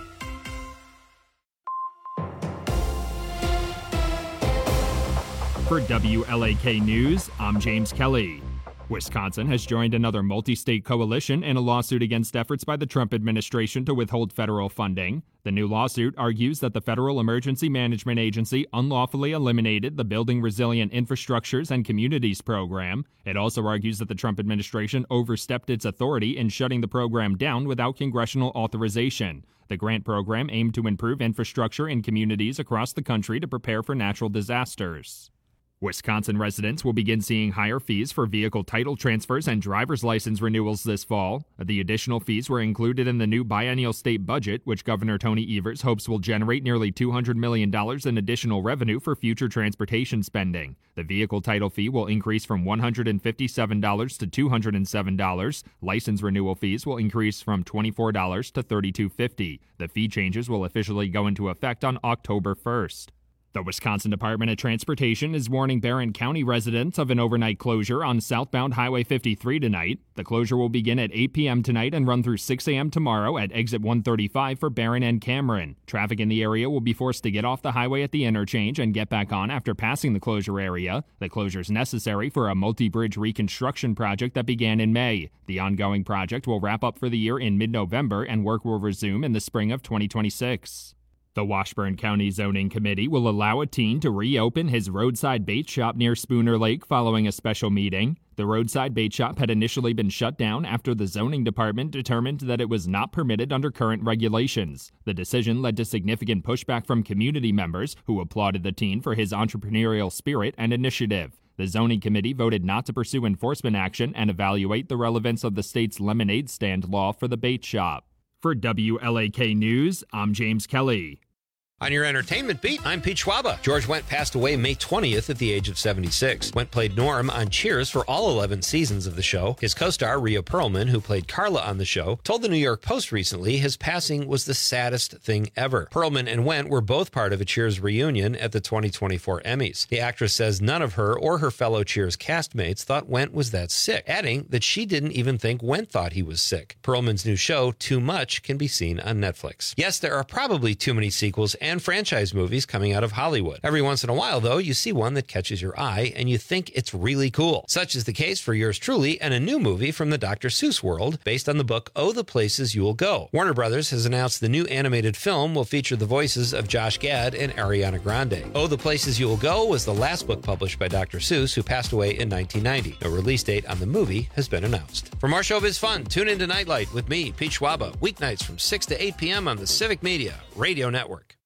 For W L A K News, I'm James Kelly. Wisconsin has joined another multi-state coalition in a lawsuit against efforts by the Trump administration to withhold federal funding. The new lawsuit argues that the Federal Emergency Management Agency unlawfully eliminated the Building Resilient Infrastructures and Communities program. It also argues that the Trump administration overstepped its authority in shutting the program down without congressional authorization. The grant program aimed to improve infrastructure in communities across the country to prepare for natural disasters. Wisconsin residents will begin seeing higher fees for vehicle title transfers and driver's license renewals this fall. The additional fees were included in the new biennial state budget, which Governor Tony Evers hopes will generate nearly two hundred million dollars in additional revenue for future transportation spending. The vehicle title fee will increase from one hundred fifty-seven dollars to two hundred seven dollars. License renewal fees will increase from twenty-four dollars to thirty-two fifty. The fee changes will officially go into effect on October first. The Wisconsin Department of Transportation is warning Barron County residents of an overnight closure on southbound Highway fifty-three tonight. The closure will begin at eight p.m. tonight and run through six a.m. tomorrow at exit one thirty-five for Barron and Cameron. Traffic in the area will be forced to get off the highway at the interchange and get back on after passing the closure area. The closure is necessary for a multi-bridge reconstruction project that began in May. The ongoing project will wrap up for the year in mid-November and work will resume in the spring of twenty twenty-six. The Washburn County Zoning Committee will allow a teen to reopen his roadside bait shop near Spooner Lake following a special meeting. The roadside bait shop had initially been shut down after the zoning department determined that it was not permitted under current regulations. The decision led to significant pushback from community members who applauded the teen for his entrepreneurial spirit and initiative. The zoning committee voted not to pursue enforcement action and evaluate the relevance of the state's lemonade stand law for the bait shop. For W L A K News, I'm James Kelly. On your entertainment beat, I'm Pete Schwaba. George Wendt passed away May twentieth at the age of seventy-six. Wendt played Norm on Cheers for all eleven seasons of the show. His co-star, Rhea Perlman, who played Carla on the show, told the New York Post recently his passing was the saddest thing ever. Perlman and Wendt were both part of a Cheers reunion at the twenty twenty-four Emmys. The actress says none of her or her fellow Cheers castmates thought Wendt was that sick, adding that she didn't even think Wendt thought he was sick. Perlman's new show, Too Much, can be seen on Netflix. Yes, there are probably too many sequels and franchise movies coming out of Hollywood. Every once in a while, though, you see one that catches your eye and you think it's really cool. Such is the case for yours truly and a new movie from the Doctor Seuss world based on the book Oh, the Places You'll Go. Warner Brothers has announced the new animated film will feature the voices of Josh Gad and Ariana Grande. Oh, the Places You'll Go was the last book published by Doctor Seuss, who passed away in nineteen ninety. No release date on the movie has been announced. For more showbiz fun, tune in to Nightlight with me, Pete Schwaba, weeknights from six to eight p.m. on the Civic Media Radio Network.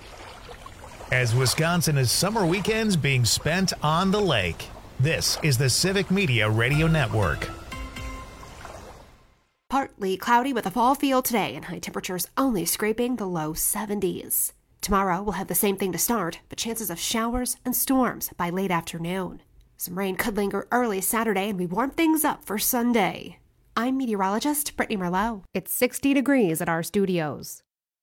As Wisconsin's summer weekends being spent on the lake, this is the Civic Media Radio Network. Partly cloudy with a fall feel today and high temperatures only scraping the low seventies. Tomorrow we'll have the same thing to start, but chances of showers and storms by late afternoon. Some rain could linger early Saturday and we warm things up for Sunday. I'm meteorologist Brittany Merlot. It's sixty degrees at our studios.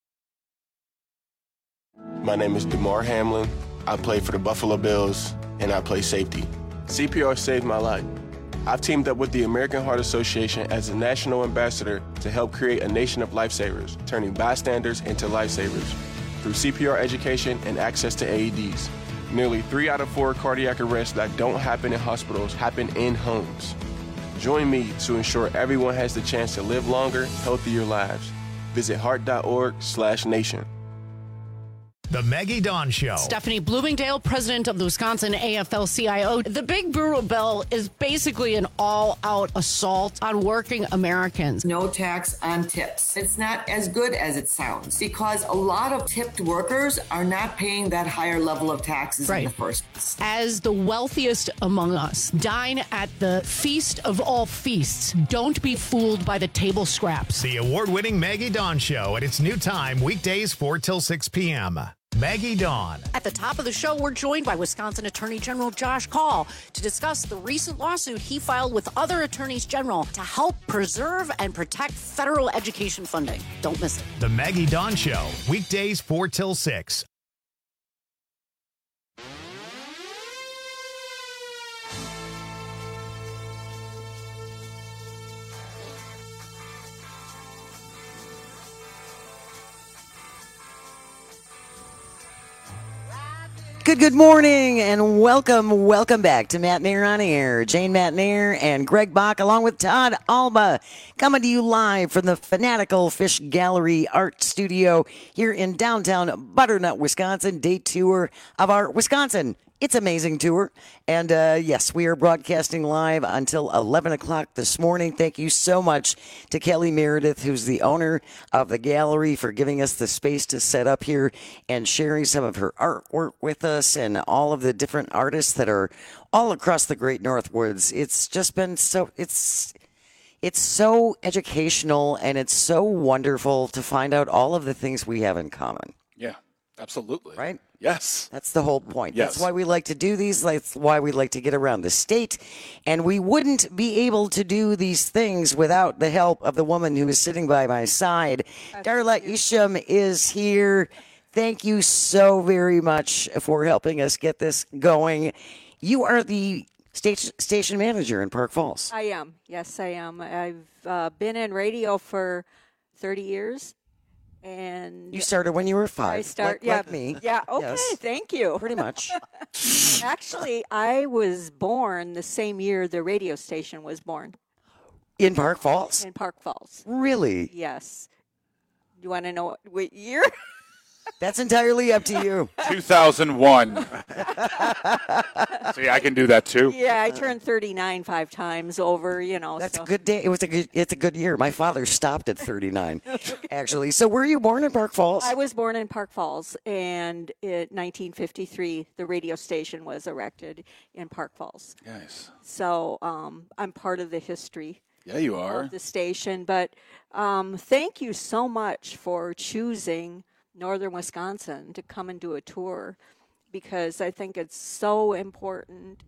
My name is DeMar Hamlin. I play for the Buffalo Bills, and I play safety. C P R saved my life. I've teamed up with the American Heart Association as a national ambassador to help create a nation of lifesavers, turning bystanders into lifesavers through C P R education and access to A E Ds. Nearly three out of four cardiac arrests that don't happen in hospitals happen in homes. Join me to ensure everyone has the chance to live longer, healthier lives. Visit heart.org slash nation. The Maggie Dawn Show. Stephanie Bloomingdale, president of the Wisconsin A F L C I O. The Big Bureau bill is basically an all-out assault on working Americans. No tax on tips. It's not as good as it sounds because a lot of tipped workers are not paying that higher level of taxes right. in the first place. As the wealthiest among us, dine at the feast of all feasts. Don't be fooled by the table scraps. The award-winning Maggie Dawn Show at its new time, weekdays four till six p.m. Maggie Dawn. At the top of the show, we're joined by Wisconsin Attorney General Josh Kaul to discuss the recent lawsuit he filed with other attorneys general to help preserve and protect federal education funding. Don't miss it. The Maggie Dawn Show, weekdays four till six Good, good morning, and welcome, welcome back to Matt Nair on Air. Jane Matt Nair and Greg Bach, along with Todd Alba, coming to you live from the Fanatical Fish Gallery Art Studio here in downtown Butternut, Wisconsin. Day tour of our Wisconsin It's Amazing tour. And uh, yes, we are broadcasting live until eleven o'clock this morning. Thank you so much to Kelly Meredith, who's the owner of the gallery, for giving us the space to set up here and sharing some of her artwork with us and all of the different artists that are all across the Great Northwoods. It's just been so, it's, it's so educational, and it's so wonderful to find out all of the things we have in common. Yeah, absolutely. Right? Yes. That's the whole point. Yes. That's why we like to do these. That's why we like to get around the state. And we wouldn't be able to do these things without the help of the woman who is sitting by my side. Darla Isham is here. Thank you so very much for helping us get this going. You are the station, station manager in Park Falls. I am. Yes, I am. I've uh, been in radio for thirty years. And you started when you were five. I start, like, yeah, like me. Yeah. Okay. Yes. Thank you. Pretty much. Actually, I was born the same year the radio station was born. In Park Falls. In Park Falls. Really? Yes. You want to know what, what year? That's entirely up to you. two thousand one. See, I can do that too. Yeah, I turned thirty-nine five times over, you know. That's so. a good day. It was a good, it's a good year. My father stopped at thirty-nine, actually. So were you born in Park Falls? I was born in Park Falls, and in nineteen fifty-three, the radio station was erected in Park Falls. Nice. So um, I'm part of the history. Yeah, you are. Of the station. But um, thank you so much for choosing Northern Wisconsin to come and do a tour, because I think it's so important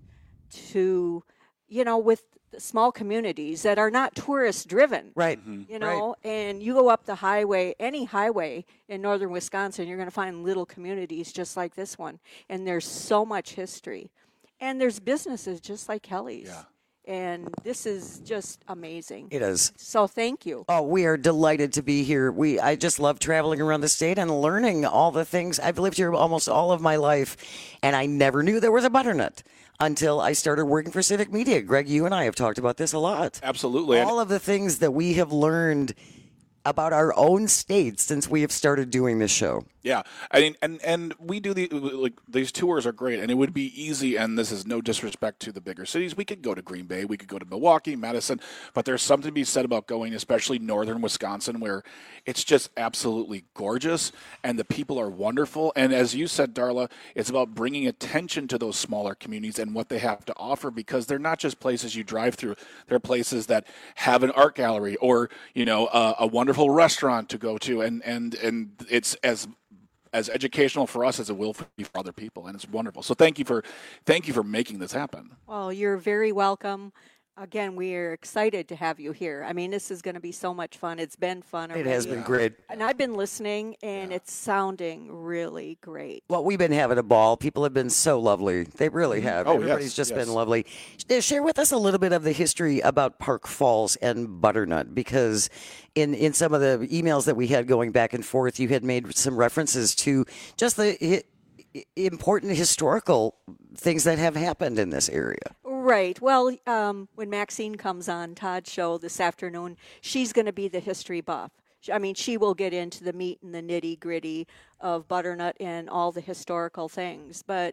to, you know, with small communities that are not tourist driven. Right. Mm-hmm. You know, right. And you go up the highway, any highway in Northern Wisconsin, you're going to find little communities just like this one. And there's so much history. And there's businesses just like Kelly's. Yeah. And this is just amazing. It is. So thank you. Oh, we are delighted to be here. We I just love traveling around the state and learning all the things. I've lived here almost all of my life, and I never knew there was a butternut until I started working for Civic Media. Greg, you and I have talked about this a lot. Absolutely. All of the things that we have learned about our own state since we have started doing this show. Yeah, I mean, and and we do the like these tours are great, and it would be easy. And this is no disrespect to the bigger cities. We could go to Green Bay, we could go to Milwaukee, Madison, but there's something to be said about going, especially northern Wisconsin, where it's just absolutely gorgeous, and the people are wonderful. And as you said, Darla, it's about bringing attention to those smaller communities and what they have to offer, because they're not just places you drive through. They're places that have an art gallery or you know a, a wonderful restaurant to go to, and and and it's as as educational for us as it will be for other people, and it's wonderful. So thank you for thank you for making this happen. Well, you're very welcome. Again, we are excited to have you here. I mean, this is going to be so much fun. It's been fun already. It has been great. And I've been listening, and yeah. it's sounding really great. Well, we've been having a ball. People have been so lovely. They really have. Oh, Everybody's yes, just yes. been lovely. Share with us a little bit of the history about Park Falls and Butternut, because in, in some of the emails that we had going back and forth, you had made some references to just the hi- important historical things that have happened in this area. Right. Well, um, when Maxine comes on Todd's show this afternoon, she's going to be the history buff. I mean, she will get into the meat and the nitty gritty of Butternut and all the historical things. But,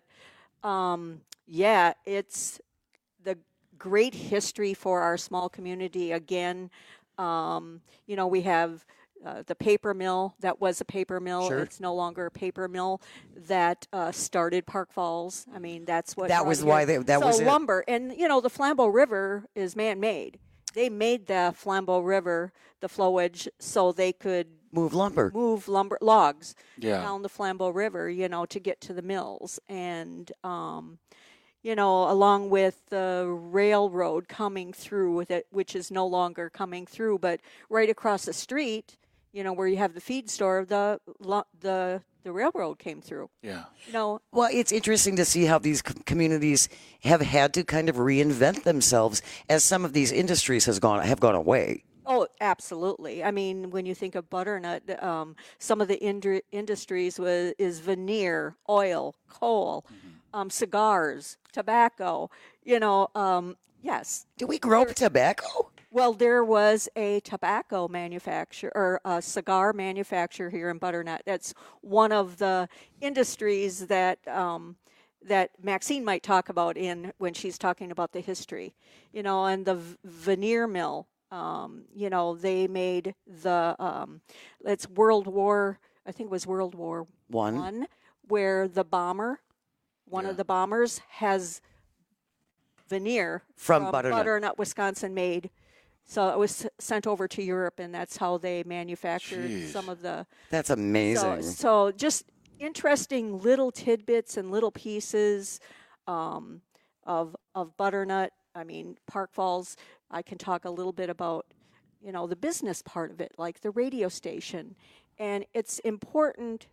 um, yeah, it's the great history for our small community. Again, um, you know, we have Uh, the paper mill that was a paper mill. Sure. It's no longer a paper mill that uh, started Park Falls. I mean, that's what That was why they, that so was it. lumber. And, you know, the Flambeau River is man-made. They made the Flambeau River, the flowage, so they could move lumber, move lumber logs yeah. down the Flambeau River, you know, to get to the mills. And, um, you know, along with the railroad coming through with it, which is no longer coming through, but right across the street, you know, where you have the feed store, the the the railroad came through. Yeah. You know, well, it's interesting to see how these com- communities have had to kind of reinvent themselves as some of these industries has gone have gone away. Oh, absolutely. I mean, when you think of butternut, um, some of the indri- industries was, is veneer, oil, coal, mm-hmm. um, cigars, tobacco. You know, um, yes. Do we grow there, tobacco? Well, there was a tobacco manufacturer or a cigar manufacturer here in Butternut. That's one of the industries that um, that Maxine might talk about in when she's talking about the history. You know, and the v- veneer mill. Um, you know, they made the, um, it's World War, I think it was World War One, One where the bomber, one yeah. of the bombers has veneer from, from Butternut. Butternut, Wisconsin made. So it was sent over to Europe, and that's how they manufactured Jeez. some of the. That's amazing. So, so just interesting little tidbits and little pieces um, of of Butternut. I mean, Park Falls, I can talk a little bit about, you know, the business part of it, like the radio station. And it's important,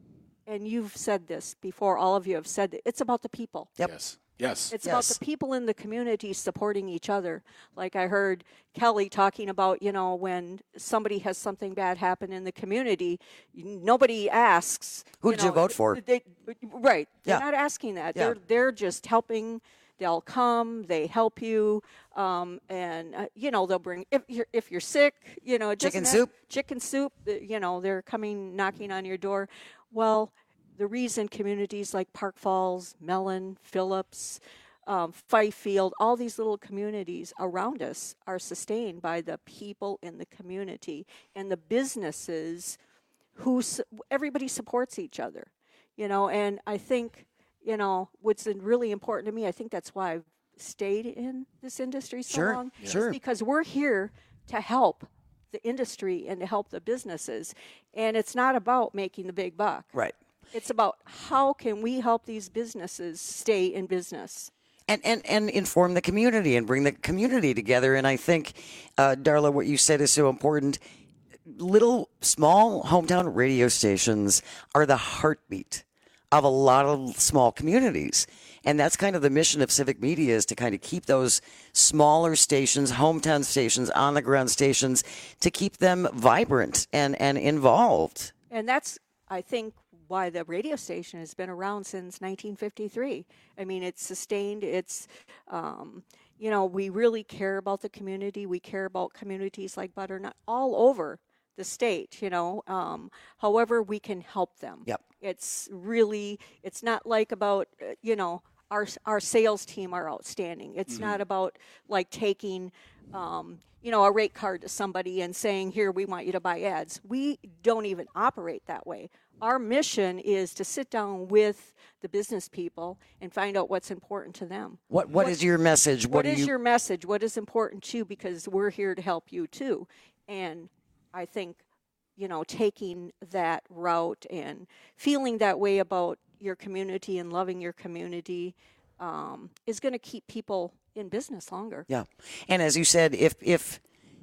and you've said this before, all of you have said it, it's about the people. Yep. Yes. Yes. It's yes. about the people in the community supporting each other. Like I heard Kelly talking about, you know, when somebody has something bad happen in the community, nobody asks. Who you did know, you vote for? They, right. They're yeah. not asking that. Yeah. They're they're just helping. They'll come, they help you, um, and uh, you know they'll bring if you're if you're sick, you know, it chicken doesn't soup, have, chicken soup. You know, they're coming knocking on your door. Well, the reason communities like Park Falls, Mellon, Phillips, um, Fifield, all these little communities around us are sustained by the people in the community and the businesses who everybody supports each other, you know, and I think. You know, what's really important to me, I think that's why I've stayed in this industry so sure, long. Yeah. Sure. Because we're here to help the industry and to help the businesses. And it's not about making the big buck. Right. It's about how can we help these businesses stay in business. And, and, and inform the community and bring the community together. And I think, uh, Darla, what you said is so important. Little, small hometown radio stations are the heartbeat of a lot of small communities. And that's kind of the mission of Civic Media, is to kind of keep those smaller stations, hometown stations, on-the-ground stations, to keep them vibrant and, and involved. And that's, I think, why the radio station has been around since nineteen fifty-three. I mean, it's sustained. It's, um, you know, we really care about the community. We care about communities like Butternut all over the state, you know, um, however we can help them. Yep. It's really, it's not like about, uh, you know, our our sales team are outstanding. It's mm-hmm. not about like taking, um, you know, a rate card to somebody and saying, here, we want you to buy ads. We don't even operate that way. Our mission is to sit down with the business people and find out what's important to them. What What, what is your message? What, what is you... your message? What is important to you? Because we're here to help you too. And I think, you know, taking that route and feeling that way about your community and loving your community um, is going to keep people in business longer. Yeah. And as you said, if if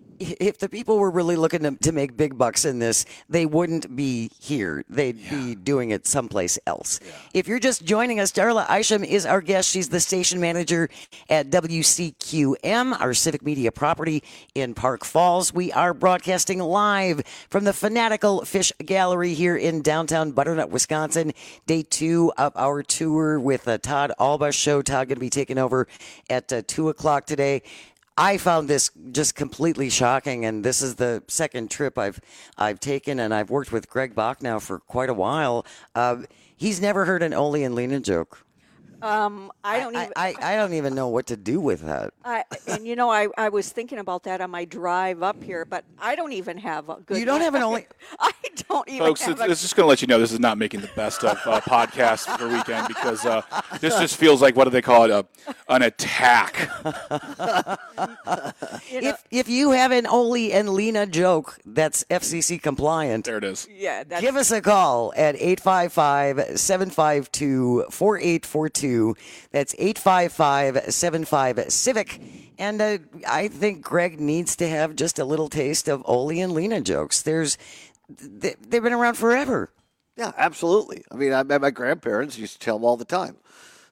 if the people were really looking to, to make big bucks in this, they wouldn't be here. They'd yeah. be doing it someplace else. Yeah. If you're just joining us, Darla Isham is our guest. She's the station manager at W C Q M, our Civic Media property in Park Falls. We are broadcasting live from the Fanatical Fish Gallery here in downtown Butternut, Wisconsin. Day two of our tour with uh, Todd Alba Show. Todd going to be taking over at uh, two o'clock today. I found this just completely shocking, and this is the second trip I've I've taken, and I've worked with Greg Bach now for quite a while. Uh, he's never heard an Ole and Lena joke. Um, I don't I, even. I, I don't even know what to do with that. I, and you know, I, I was thinking about that on my drive up here, but I don't even have a good. You don't have an Ole. I don't even. Folks, have it's, a, it's just going to let you know this is not making the best of uh, podcasts for the weekend, because uh, this just feels like, what do they call it, a, an attack. you know, if if you have an Ole and Lena joke that's F C C compliant, there it is. Yeah, that's, give us a call at eight five five, seven five two, four eight four two. That's eight five five, seven five, CIVIC. And uh, I think Greg needs to have just a little taste of Ole and Lena jokes. There's, they, they've been around forever. Yeah, absolutely. I mean, I, my grandparents used to tell them all the time.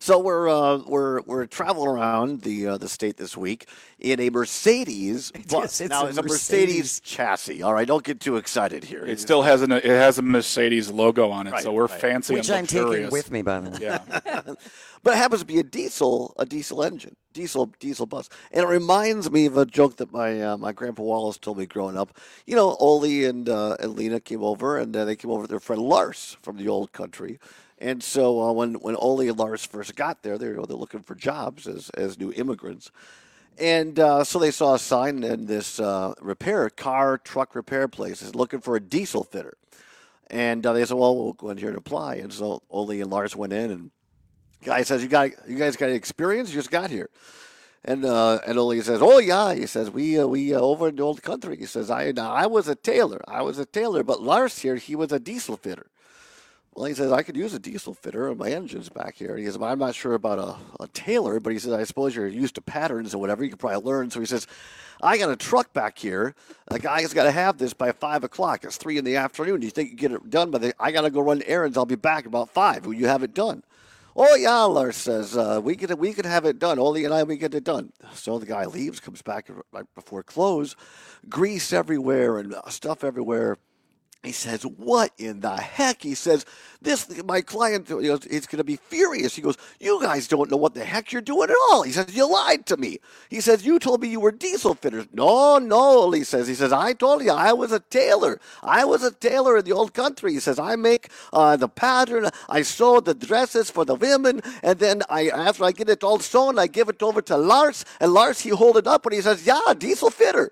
So we're uh, we're we're traveling around the uh, the state this week in a Mercedes bus. It's now a it's a Mercedes. Mercedes chassis. All right, don't get too excited here. It still has an it has a Mercedes logo on it, Right, so we're right. fancy Which and I'm taking luxurious. with me, by the way. Yeah. But it happens to be a diesel, a diesel engine, diesel diesel bus, and it reminds me of a joke that my uh, my grandpa Wallace told me growing up. You know, Ole and uh, and Lena came over, and uh, they came over with their friend Lars from the old country. And so uh, when when Ole and Lars first got there, they were they're looking for jobs as as new immigrants, and uh, so they saw a sign in this uh, repair car truck repair place is looking for a diesel fitter, and uh, they said, well, we'll go in here and apply. And so Ole and Lars went in, and guy says, "You got, you guys got any experience? You just got here." And uh, and Ole says, "Oh yeah," he says, "We uh, we uh, over in the old country." He says, "I now, I was a tailor, I was a tailor, but Lars here, he was a diesel fitter." Well, he says, "I could use a diesel fitter, and my engine's back here." And he says, well, "I'm not sure about a, a tailor," but he says, "I suppose you're used to patterns or whatever. You could probably learn." So he says, "I got a truck back here. The guy's got to have this by five o'clock. It's three in the afternoon. Do you think you get it done? But the, I got to go run errands. I'll be back about five. Will you have it done?" "Oh yeah," Lars says, uh, "we could we could have it done. Ole and I, we get it done." So the guy leaves, comes back right before close, grease everywhere and stuff everywhere. He says, "What in the heck?" He says, "This my client, you know, is going to be furious." He goes, "You guys don't know what the heck you're doing at all." He says, "You lied to me." He says, "You told me you were diesel fitters." "No, no," he says. He says, "I told you I was a tailor. I was a tailor in the old country." He says, "I make uh, the pattern. I sew the dresses for the women, and then I after I get it all sewn, I give it over to Lars, and Lars he hold it up and he says, 'Yeah, diesel fitter.'"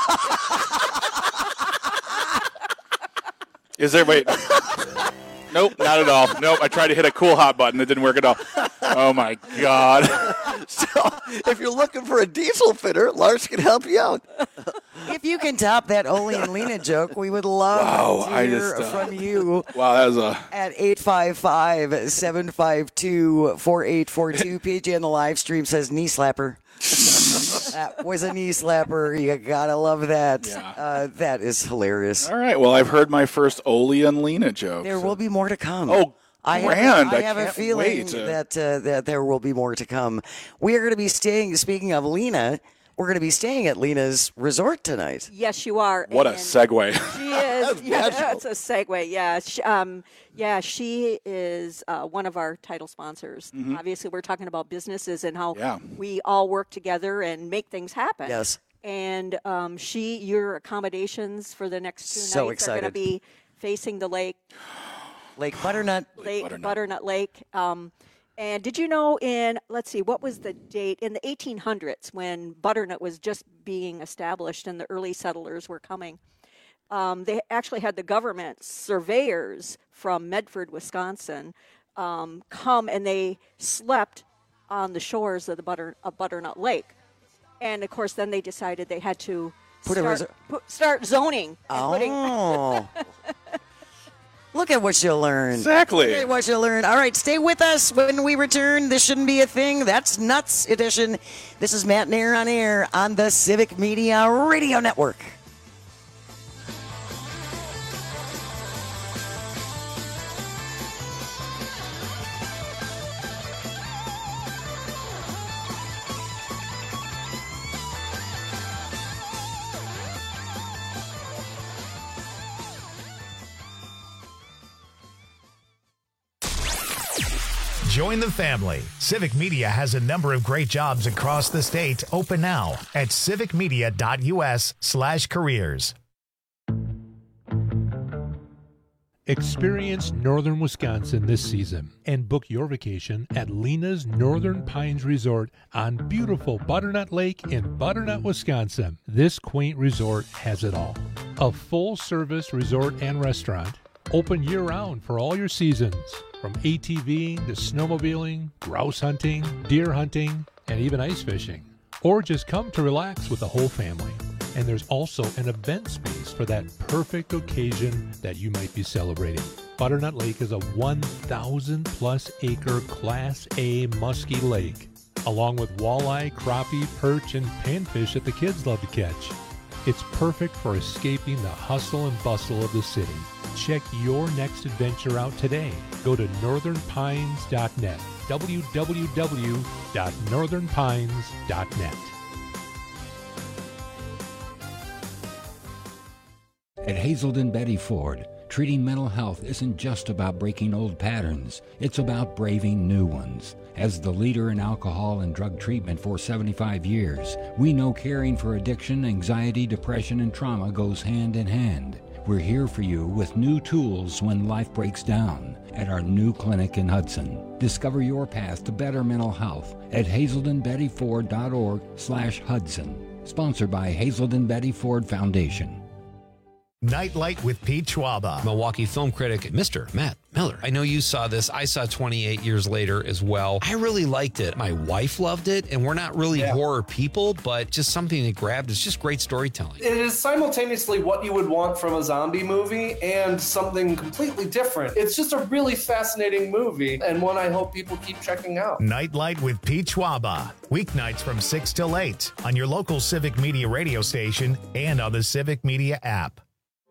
Is there wait? Nope, not at all. Nope, I tried to hit a cool hot button. It didn't work at all. Oh my God. So if you're looking for a diesel fitter, Lars can help you out. If you can top that Ole and Lena joke, we would love Wow, to I hear just, uh, from you. Wow, that was a At eight five five, seven five two, four eight four two. P J on the live stream says knee slapper. That was a knee slapper. You gotta love that. Yeah. Uh, that is hilarious. all right. Well, I've heard my first Ole and Lena joke. There will be more to come. Oh, I grand. have, I I have a can't feeling wait to- that uh, that there will be more to come. We are going to be staying. Speaking of Lena, we're going to be staying at Lena's resort tonight. Yes, you are. What a And segue. She is. Yeah, magical. that's a segue. Yeah, she, um, yeah, she is uh, one of our title sponsors. Mm-hmm. Obviously, we're talking about businesses and how Yeah. we all work together and make things happen. Yes. And um, she, your accommodations for the next two So nights are going to excited. be facing the lake, Lake Butternut. Lake Butternut. Butternut Lake. Um, and did you know in, let's see, what was the date? In the eighteen hundreds when Butternut was just being established and the early settlers were coming, um, they actually had the government surveyors from Medford, Wisconsin, um, come and they slept on the shores of the Butter, of Butternut Lake. And, of course, then they decided they had to Put a start, reser- put, start zoning. And putting, Oh. Look at what you learned. Exactly. Look at what you learned. All right, stay with us when we return. This shouldn't be a thing. That's Nuts Edition. This is Matt Nair on air on the Civic Media Radio Network. Join the family. Civic Media has a number of great jobs across the state open now at civicmedia.us slash careers. Experience northern Wisconsin this season and book your vacation at Lena's Northern Pines Resort on beautiful Butternut Lake in Butternut, Wisconsin. This quaint resort has it all. A full-service resort and restaurant, open year-round for all your seasons, from ATVing to snowmobiling, grouse hunting, deer hunting, and even ice fishing. Or just come to relax with the whole family. And there's also an event space for that perfect occasion that you might be celebrating. Butternut Lake is a one thousand plus acre Class A musky lake, along with walleye, crappie, perch, and panfish that the kids love to catch. It's perfect for escaping the hustle and bustle of the city. Check your next adventure out today. Go to northern pines dot net w w w dot northern pines dot net. At Hazelden Betty Ford, treating mental health isn't just about breaking old patterns, it's about braving new ones. As the leader in alcohol and drug treatment for seventy-five years, we know caring for addiction, anxiety, depression, and trauma goes hand in hand. We're here for you with new tools when life breaks down at our new clinic in Hudson. Discover your path to better mental health at hazelden betty ford dot org slash Hudson. Sponsored by Hazelden Betty Ford Foundation. Nightlight with Pete Schwaba. Milwaukee film critic, Mister Matt Miller. I know you saw this. I saw twenty-eight years later as well. I really liked it. My wife loved it, and we're not really yeah. horror people, but just something that grabbed. It's just great storytelling. It is simultaneously what you would want from a zombie movie and something completely different. It's just a really fascinating movie, and one I hope people keep checking out. Nightlight with Pete Schwaba. Weeknights from six till eight on your local Civic Media radio station and on the Civic Media app.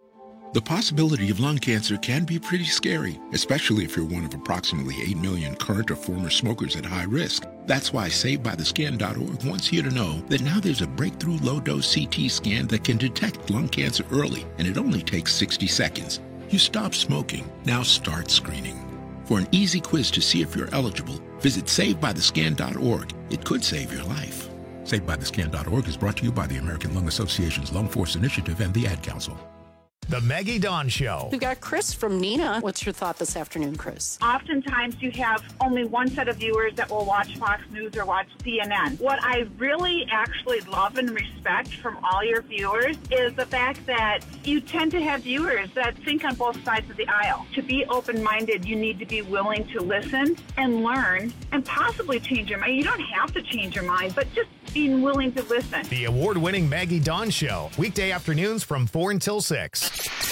The possibility of lung cancer can be pretty scary, especially if you're one of approximately eight million current or former smokers at high risk. That's why Saved By The Scan dot org wants you to know that now there's a breakthrough low-dose C T scan that can detect lung cancer early, and it only takes sixty seconds. You stop smoking, now start screening. For an easy quiz to see if you're eligible, visit Saved By The Scan dot org. It could save your life. Saved By The Scan dot org is brought to you by the American Lung Association's Lung Force Initiative and the Ad Council. The Maggie Dawn Show. We've got Chris from Neenah. What's your thought this afternoon, Chris? Oftentimes you have only one set of viewers that will watch Fox News or watch C N N. What I really actually love and respect from all your viewers is the fact that you tend to have viewers that think on both sides of the aisle. To be open-minded, you need to be willing to listen and learn and possibly change your mind. You don't have to change your mind, but just being willing to listen. The award-winning Maggie Dawn Show, weekday afternoons from four until six.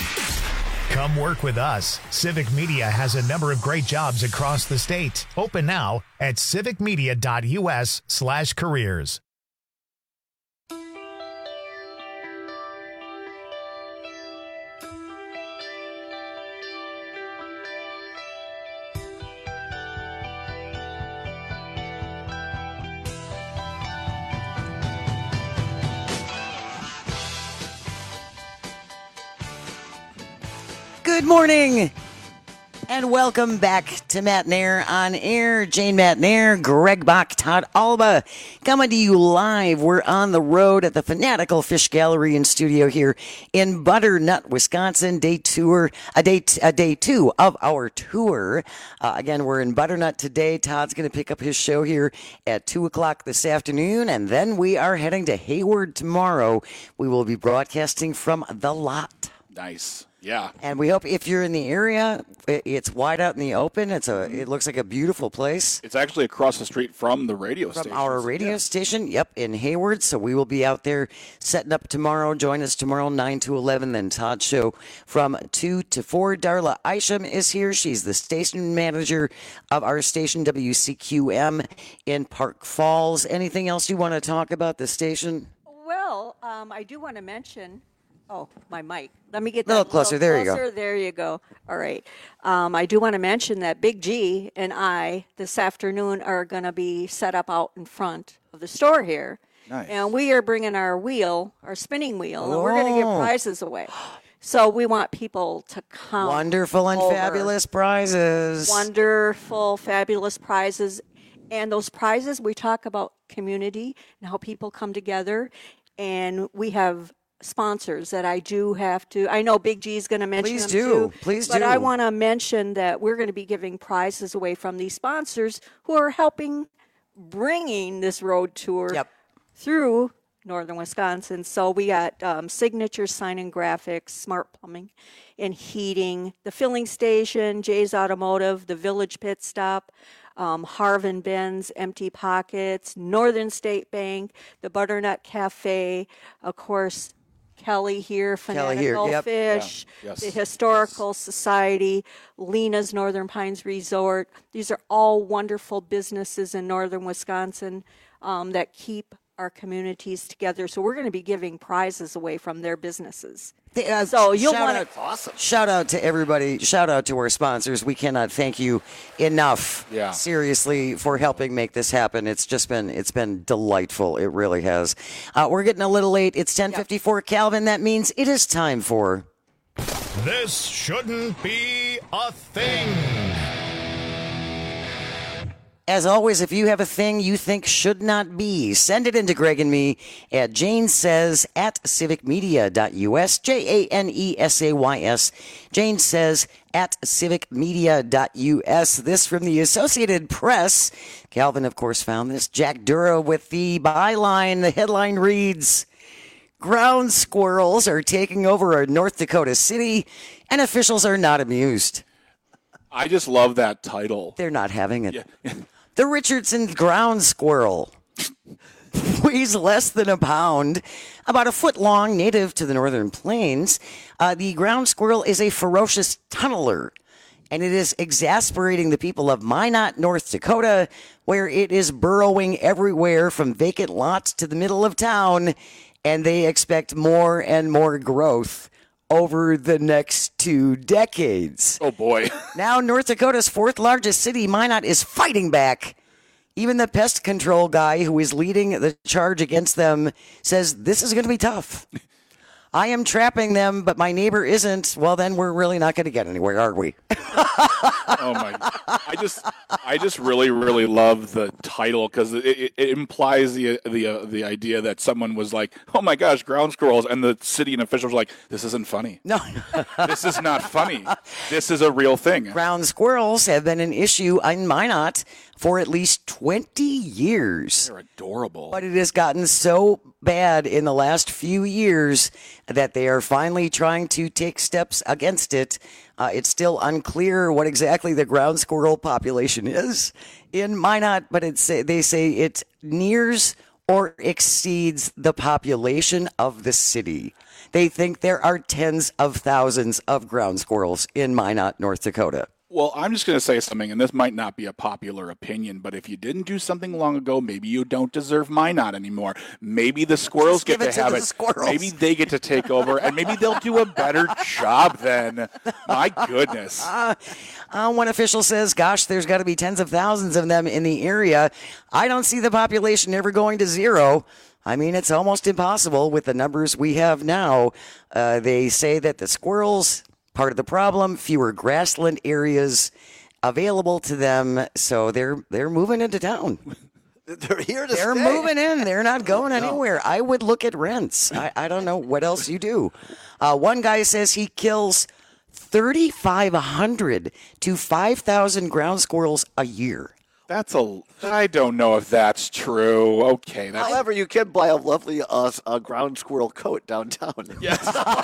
Come work with us. Civic Media has a number of great jobs across the state. Open now at civic media dot u s slash careers. Good morning, and welcome back to Matt Nair on Air. Jane Matt Nair, Greg Bach, Todd Alba, coming to you live. We're on the road at the Fanatical Fish Gallery and Studio here in Butternut, Wisconsin. Day tour, a day, t- a day two of our tour. Uh, again, we're in Butternut today. Todd's going to pick up his show here at two o'clock this afternoon, and then we are heading to Hayward tomorrow. We will be broadcasting from the lot. Nice. Yeah. And we hope if you're in the area, it's wide out in the open. It's a. It looks like a beautiful place. It's actually across the street from the radio from station. From our radio yeah. station, yep, in Hayward. So we will be out there setting up tomorrow. Join us tomorrow, nine to eleven. Then Todd's show from two to four. Darla Isham is here. She's the station manager of our station, W C Q M, in Park Falls. Anything else you want to talk about the station? Well, um, I do want to mention... Oh, my mic. Let me get that a little closer. Little there closer. you go. There you go. All right. Um, I do want to mention that Big G and I this afternoon are going to be set up out in front of the store here. Nice. And we are bringing our wheel, our spinning wheel, and we're going to give Oh. prizes away. So we want people to come. Wonderful and over. fabulous prizes. Wonderful, fabulous prizes. And those prizes, we talk about community and how people come together. And we have sponsors that I do have to. I know Big G is going to mention Please them do. too, Please but do. I want to mention that we're going to be giving prizes away from these sponsors who are helping bringing this road tour yep. through northern Wisconsin. So we got um, Signature Sign and Graphics, Smart Plumbing and Heating, the Filling Station, Jay's Automotive, the Village Pit Stop, um, Harvin Benz, Empty Pockets, Northern State Bank, the Butternut Cafe, of course, Kelly here, Kelly here, Fanatical yep. Fish, Yeah. Yes. the Historical yes. Society, Lena's Northern Pines Resort. These are all wonderful businesses in northern Wisconsin um, that keep our communities together. So we're going to be giving prizes away from their businesses. Uh, so you'll shout want out, to awesome. Shout out to everybody. Shout out to our sponsors. We cannot thank you enough. Yeah. Seriously, for helping make this happen. It's just been it's been delightful. It really has. Uh, we're getting a little late. It's ten fifty-four, Calvin. That means it is time for. This shouldn't be a thing. As always, if you have a thing you think should not be, send it in to Greg and me at Jane Says at civic media dot U S, J A N E S A Y S, Jane Says at civic media dot U S. This from the Associated Press. Calvin, of course, found this. Jack Dura with the byline. The headline reads, ground squirrels are taking over a North Dakota city, and officials are not amused. I just love that title. They're not having it. Yeah. The Richardson ground squirrel weighs less than a pound, about a foot long, native to the northern plains. Uh, the ground squirrel is a ferocious tunneler, and it is exasperating the people of Minot, North Dakota, where it is burrowing everywhere from vacant lots to the middle of town, and they expect more and more growth over the next two decades. Oh, boy. Now, North Dakota's fourth largest city, Minot, is fighting back. Even the pest control guy who is leading the charge against them says this is going to be tough. I am trapping them, but my neighbor isn't. Well, then we're really not going to get anywhere, are we? Oh my! I just, I just really, really love the title because it, it, it implies the the uh, the idea that someone was like, "Oh my gosh, ground squirrels," and the city and officials were like, "This isn't funny. No, this is not funny. This is a real thing." Ground squirrels have been an issue in Minot for at least twenty years. They're adorable. But it has gotten so bad in the last few years that they are finally trying to take steps against it. Uh, it's still unclear what exactly the ground squirrel population is in Minot, but it's, they say it nears or exceeds the population of the city. They think there are tens of thousands of ground squirrels in Minot, North Dakota. Well, I'm just going to say something, and this might not be a popular opinion, but if you didn't do something long ago, maybe you don't deserve Minot anymore. Maybe the squirrels Just get to give it to have the it. squirrels. Maybe they get to take over, and maybe they'll do a better job then. My goodness. Uh, uh, one official says, gosh, there's got to be tens of thousands of them in the area. I don't see the population ever going to zero. I mean, it's almost impossible with the numbers we have now. Uh, they say that the squirrels... part of the problem, fewer grassland areas available to them, so they're they're moving into town. They're here to They're stay. moving in. They're not going anywhere. I would look at rents. I, I don't know what else you do. Uh, one guy says he kills thirty-five hundred to five thousand ground squirrels a year. That's a. I don't know if that's true. Okay. That's, However, you can buy a lovely uh, uh, ground squirrel coat downtown. Yes.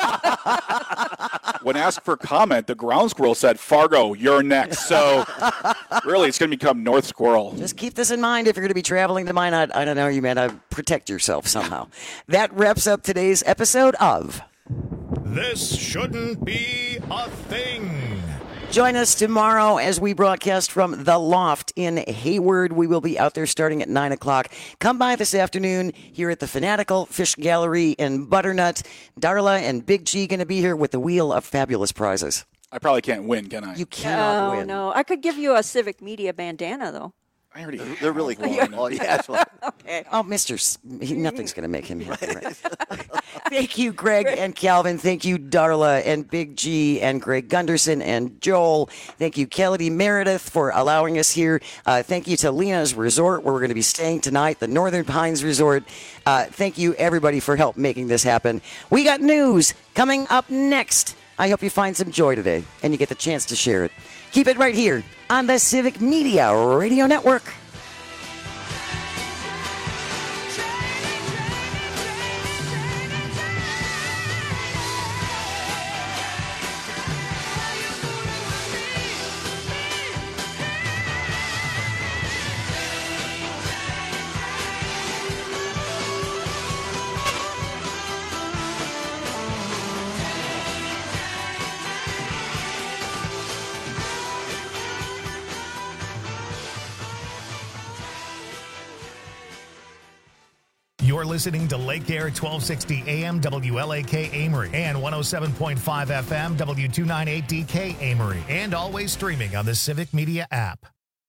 When asked for comment, the ground squirrel said, Fargo, you're next. So really, it's going to become North Squirrel. Just keep this in mind if you're going to be traveling to Minot. I don't know, you may to protect yourself somehow. That wraps up today's episode of This Shouldn't Be a Thing. Join us tomorrow as we broadcast from The Loft in Hayward. We will be out there starting at nine o'clock. Come by this afternoon here at the Fanatical Fish Gallery in Butternut. Darla and Big G going to be here with the Wheel of Fabulous Prizes. I probably can't win, can I? You cannot Oh, win. no. I could give you a Civic Media bandana, though. I already. They're really cool. Oh, yeah. Okay. Oh, Mister S- he, nothing's going to make him happy. Right? Thank you, Greg and Calvin. Thank you, Darla and Big G and Greg Gunderson and Joel. Thank you, Kelly Meredith, for allowing us here. Uh, thank you to Lena's Resort, where we're going to be staying tonight, the Northern Pines Resort. Uh, thank you, everybody, for help making this happen. We got news coming up next. I hope you find some joy today and you get the chance to share it. Keep it right here on the Civic Media Radio Network. You're listening to Lake Air twelve sixty A M W L A K Amory and one oh seven point five F M W two ninety-eight D K Amory, and always streaming on the Civic Media app.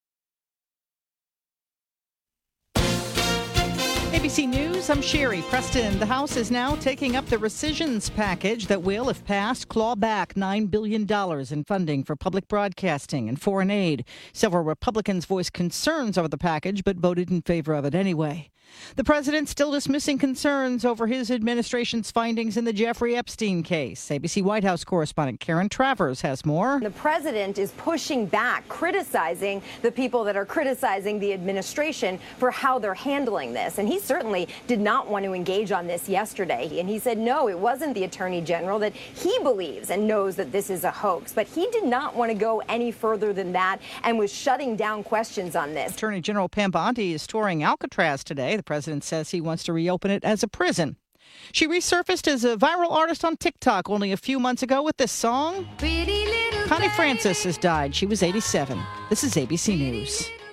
A B C News, I'm Sherry Preston. The House is now taking up the rescissions package that will, if passed, claw back nine billion dollars in funding for public broadcasting and foreign aid. Several Republicans voiced concerns over the package, but voted in favor of it anyway. The president still dismissing concerns over his administration's findings in the Jeffrey Epstein case. A B C White House correspondent Karen Travers has more. The president is pushing back, criticizing the people that are criticizing the administration for how they're handling this. And he certainly did not want to engage on this yesterday. And he said, no, it wasn't the attorney general, that he believes and knows that this is a hoax. But he did not want to go any further than that and was shutting down questions on this. Attorney General Pam Bondi is touring Alcatraz today. The president says he wants to reopen it as a prison. She resurfaced as a viral artist on TikTok only a few months ago with this song. Connie Francis has died. She was eighty-seven. This is A B C News.